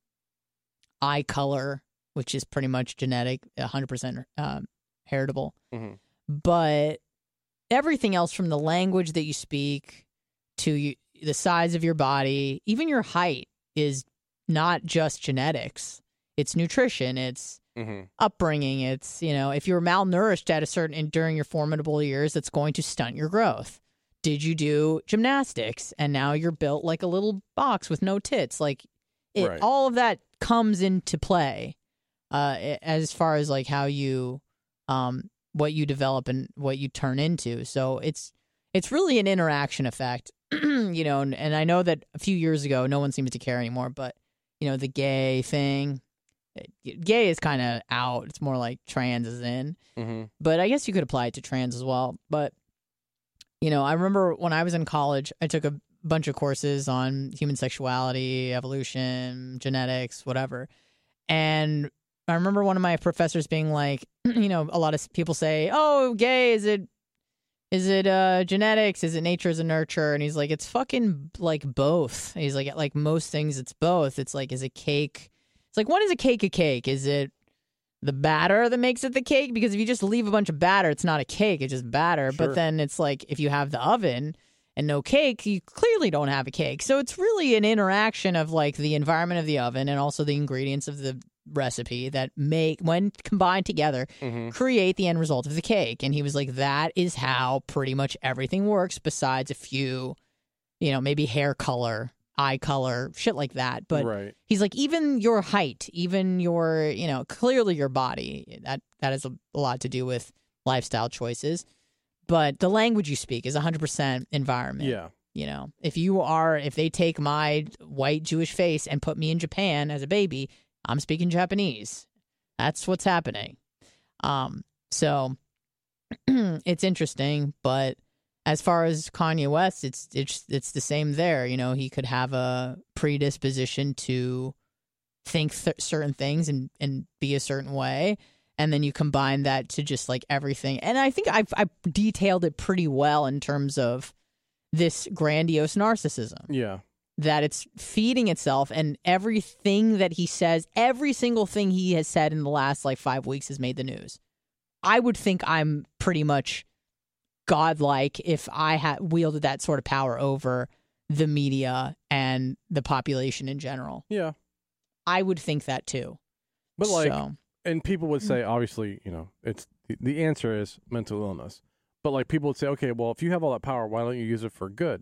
eye color, which is pretty much genetic, one hundred percent um, heritable. Mhm. But everything else, from the language that you speak to you, the size of your body, even your height, is not just genetics. It's nutrition. It's Mm-hmm. upbringing. It's, you know, if you're malnourished at a certain during your formidable years, that's going to stunt your growth. Did you do gymnastics and now you're built like a little box with no tits? Like it, Right. all of that comes into play uh, as far as like how you, um, what you develop and what you turn into. So it's it's really an interaction effect, you know. And, and I know that a few years ago, no one seems to care anymore. But you know, the gay thing. Gay is kind of out. It's more like trans is in. Mm-hmm. But I guess you could apply it to trans as well. But, you know, I remember when I was in college, I took a bunch of courses on human sexuality, evolution, genetics, whatever. And I remember one of my professors being like, you know, a lot of people say, oh, gay, is it, is it uh, genetics? Is it nature? Is it nurture? And he's like, it's fucking like both. He's like, like most things, it's both. It's like, is it cake? It's like, when is a cake a cake? Is it the batter that makes it the cake? Because if you just leave a bunch of batter, it's not a cake. It's just batter. Sure. But then it's like, if you have the oven and no cake, you clearly don't have a cake. So it's really an interaction of like the environment of the oven and also the ingredients of the recipe that make, when combined together, Mm-hmm. create the end result of the cake. And he was like, that is how pretty much everything works, besides a few you know, maybe hair color, eye color, shit like that. But right. he's like, even your height, even your, you know, clearly your body, that that has a, a lot to do with lifestyle choices. But the language you speak is one hundred percent environment. Yeah. You know, if you are, if they take my white Jewish face and put me in Japan as a baby, I'm speaking Japanese. That's what's happening. Um, so it's interesting, but as far as Kanye West, it's it's it's the same there. You know, he could have a predisposition to think th- certain things and, and be a certain way. And then you combine that to just like everything. And I think I've, I've detailed it pretty well in terms of this grandiose narcissism. Yeah. That it's feeding itself, and everything that he says, every single thing he has said in the last like five weeks has made the news. I would think I'm pretty much godlike if I had wielded that sort of power over the media and the population in general. Yeah. I would think that too. But like, so, and people would say, obviously, you know, it's the, the answer is mental illness. But like people would say, okay, well, if you have all that power, why don't you use it for good?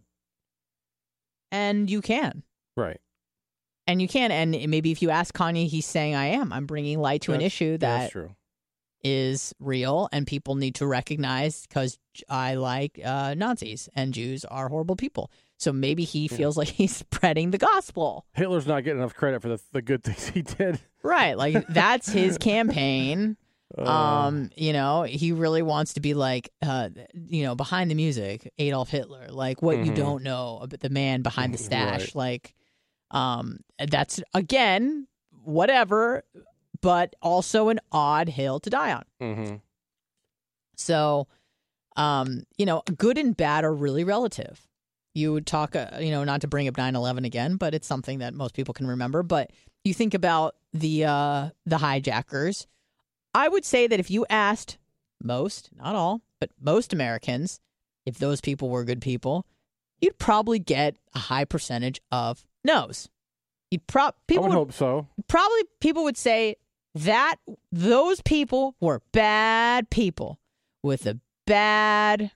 and you can. Right. And you can. And maybe if you ask Kanye, he's saying, I am. I'm bringing light to an That's- issue That's that true. is real and people need to recognize because I like uh, Nazis and Jews are horrible people. So maybe he feels like he's spreading the gospel. Hitler's not getting enough credit for the, the good things he did. Right. Like that's his campaign. Uh, Um, you know, he really wants to be like, uh, you know, behind the music, Adolf Hitler, like what you Mhm. don't know about the man behind the stash. Right. Like, um, that's again, whatever, but also an odd hill to die on. mm-hmm. So, um, you know, good and bad are really relative. You would talk, uh, you know, not to bring up nine eleven again, but it's something that most people can remember. But you think about the uh, the hijackers. I would say that if you asked most, not all, but most Americans, if those people were good people, you'd probably get a high percentage of no's. You'd pro- I people would would, hope so. probably people would say that those people were bad people with a bad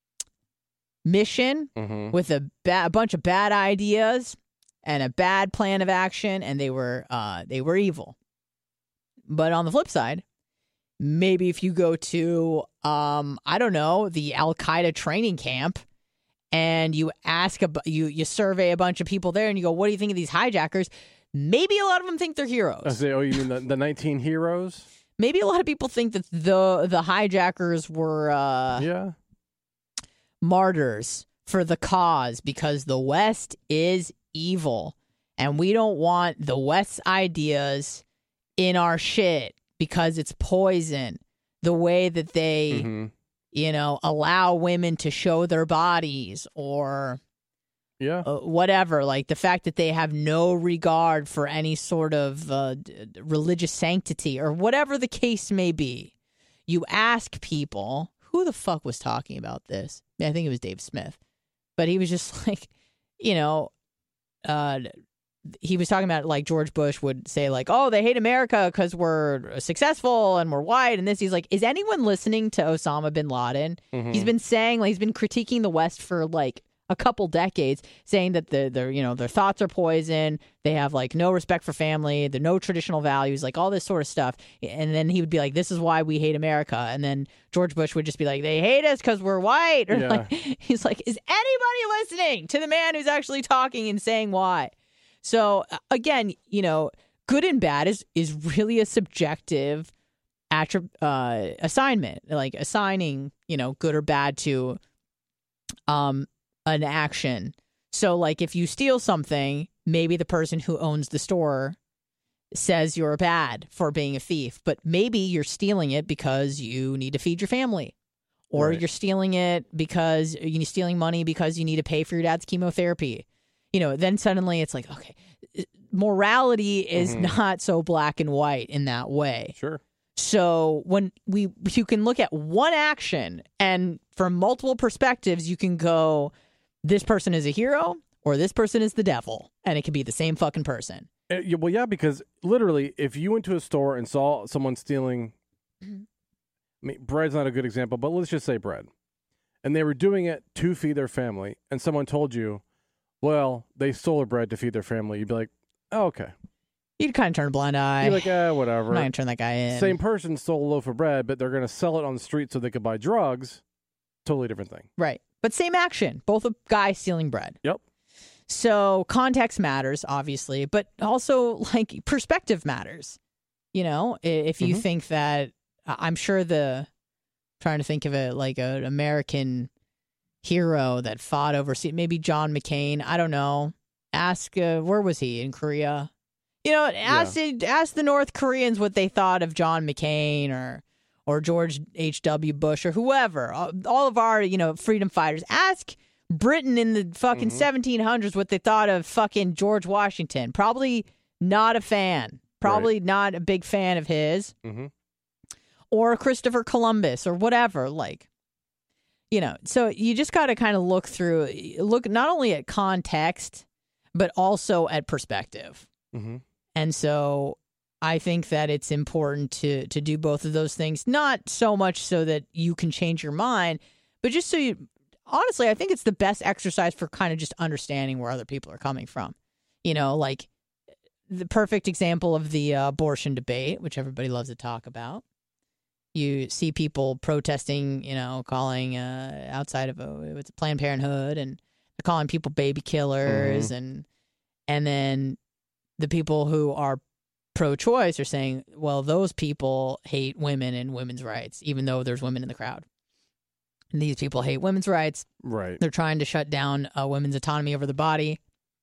mission, Mm-hmm. with a, ba- a bunch of bad ideas and a bad plan of action, and they were uh, they were evil. But on the flip side, maybe if you go to, um, I don't know, the Al Qaeda training camp, and you ask a, bu- you you survey a bunch of people there, and you go, "What do you think of these hijackers?" Maybe a lot of them think they're heroes. I say, oh, you mean the, the nineteen heroes? Maybe a lot of people think that the the hijackers were uh, Yeah. martyrs for the cause because the West is evil, and we don't want the West's ideas in our shit because it's poison. The way that they, Mm-hmm. you know, allow women to show their bodies or Yeah. uh, whatever, like the fact that they have no regard for any sort of uh, d- d- religious sanctity or whatever the case may be. You ask people, who the fuck was talking about this? I think it was Dave Smith. But he was just like, you know, uh, he was talking about like George Bush would say like, oh, they hate America because we're successful and we're white and this. He's like, is anyone listening to Osama bin Laden? Mm-hmm. He's been saying, like, he's been critiquing the West for like a couple decades, saying that the their you know their thoughts are poison. They have like no respect for family. They're no traditional values, like all this sort of stuff. And then he would be like, "This is why we hate America." And then George Bush would just be like, "They hate us because we're white." Or Yeah. like, he's like, "Is anybody listening to the man who's actually talking and saying why?" So uh, again, you know, good and bad is is really a subjective attrib- uh, assignment, like assigning, you know, good or bad to um an action. So like if you steal something, maybe the person who owns the store says you're bad for being a thief, but maybe you're stealing it because you need to feed your family. Or Right. you're stealing it because you're stealing money because you need to pay for your dad's chemotherapy. You know, then suddenly it's like, okay, morality is Mhm. not so black and white in that way. Sure. So when we you can look at one action and from multiple perspectives you can go, this person is a hero or this person is the devil, and it can be the same fucking person. Uh, yeah, well, yeah, because literally, if you went to a store and saw someone stealing, Mm-hmm. I mean, bread's not a good example, but let's just say bread, and they were doing it to feed their family, and someone told you, well, they stole their bread to feed their family, you'd be like, oh, okay. You'd kind of turn a blind eye. You're like, eh, whatever. I'm not going to turn that guy in. Same person stole a loaf of bread, but they're going to sell it on the street so they could buy drugs. Totally different thing. Right. But same action. Both a guy stealing bread. Yep. So context matters, obviously, but also like perspective matters. You know, if you mm-hmm. think that, I'm sure the, trying to think of it like an American hero that fought overseas, maybe John McCain. I don't know. Ask, uh, where was he? In Korea? You know, ask yeah. ask the North Koreans what they thought of John McCain or or George H W Bush or whoever. All of our, you know, freedom fighters. Ask Britain in the fucking mm-hmm. seventeen hundreds what they thought of fucking George Washington. Probably not a fan. Probably right. not a big fan of his. Mm-hmm. Or Christopher Columbus or whatever. Like, you know, so you just got to kind of look through, look not only at context, but also at perspective. Mm-hmm. And so I think that it's important to to do both of those things, not so much so that you can change your mind, but just so you, honestly, I think it's the best exercise for kind of just understanding where other people are coming from. You know, like the perfect example of the uh, abortion debate, which everybody loves to talk about. You see people protesting, you know, calling uh, outside of a, it's Planned Parenthood, and they're calling people baby killers, mm-hmm. and and then the people who are pro-choice are saying, well, those people hate women and women's rights, even though there's women in the crowd. And these people hate women's rights. Right. They're trying to shut down uh, women's autonomy over the body,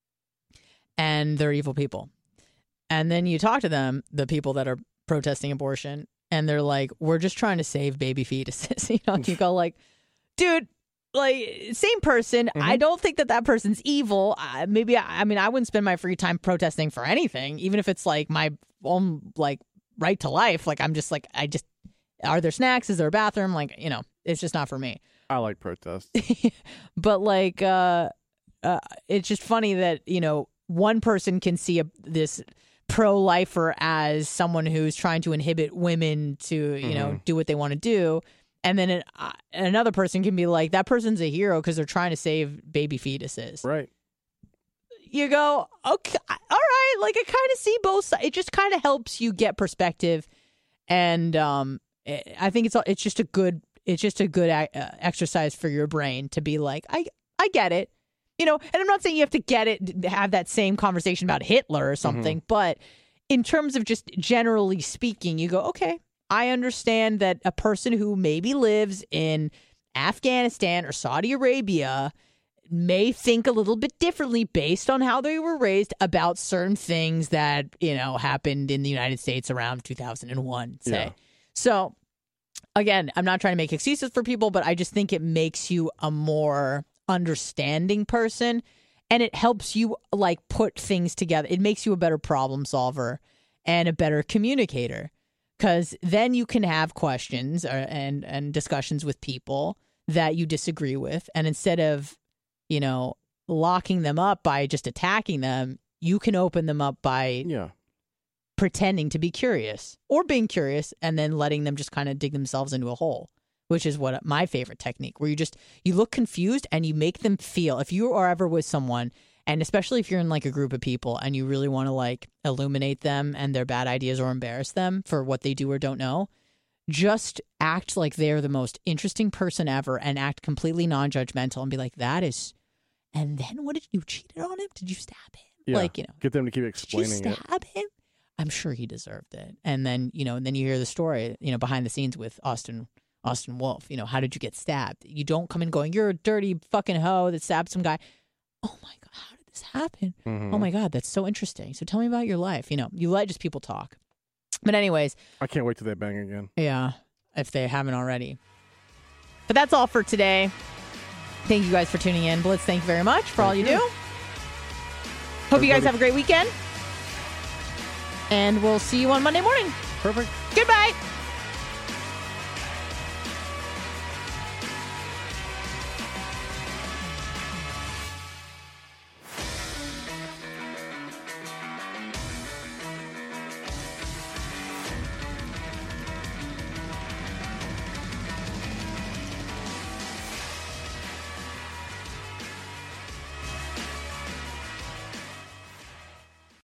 and they're evil people. And then you talk to them, the people that are protesting abortion, and they're like, we're just trying to save baby fetuses. You know, you go like, dude, like, same person. Mm-hmm. I don't think that that person's evil. Uh, maybe, I, I mean, I wouldn't spend my free time protesting for anything, even if it's like my own, like, right to life. Like, I'm just like, I just, are there snacks? Is there a bathroom? Like, you know, it's just not for me. I like protests. But, like, uh, uh, it's just funny that, you know, one person can see a, this pro-lifer as someone who's trying to inhibit women to, you mm-hmm. know, do what they want to do. And then it, uh, another person can be like, that person's a hero because they're trying to save baby fetuses. Right. You go, okay, all right. Like, I kind of see both sides. It just kind of helps you get perspective. And um, it, I think it's it's just a good it's just a good uh, exercise for your brain to be like, I I get it. You know, and I'm not saying you have to get it, have that same conversation about Hitler or something. Mm-hmm. But in terms of just generally speaking, you go, okay, I understand that a person who maybe lives in Afghanistan or Saudi Arabia may think a little bit differently based on how they were raised about certain things that, you know, happened in the United States around two thousand one, say. Yeah. So, again, I'm not trying to make excuses for people, but I just think it makes you a more understanding person, and it helps you, like, put things together. It makes you a better problem solver and a better communicator. Because then you can have questions or, and and discussions with people that you disagree with. And instead of, you know, locking them up by just attacking them, you can open them up by yeah. pretending to be curious or being curious and then letting them just kind of dig themselves into a hole, which is what my favorite technique, where you just, you look confused and you make them feel, if you are ever with someone, and especially if you're in like a group of people and you really want to like illuminate them and their bad ideas or embarrass them for what they do or don't know, just act like they're the most interesting person ever and act completely non-judgmental and be like, that is, and then what did you cheated on him? Did you stab him? Yeah. Like, you know, get them to keep explaining did you stab it. him? I'm sure he deserved it. And then, you know, and then you hear the story, you know, behind the scenes with Austin Austin Wolf. You know, how did you get stabbed? You don't come in going, you're a dirty fucking hoe that stabbed some guy. Oh my God, how did this happen? Mm-hmm. Oh my God, that's so interesting. So tell me about your life. You know, you let just people talk. But anyways. I can't wait till they bang again. Yeah, if they haven't already. But that's all for today. Thank you guys for tuning in. Blitz, thank you very much for thank all you, you. do. Hope Everybody. You guys have a great weekend. And we'll see you on Monday morning. Perfect. Goodbye.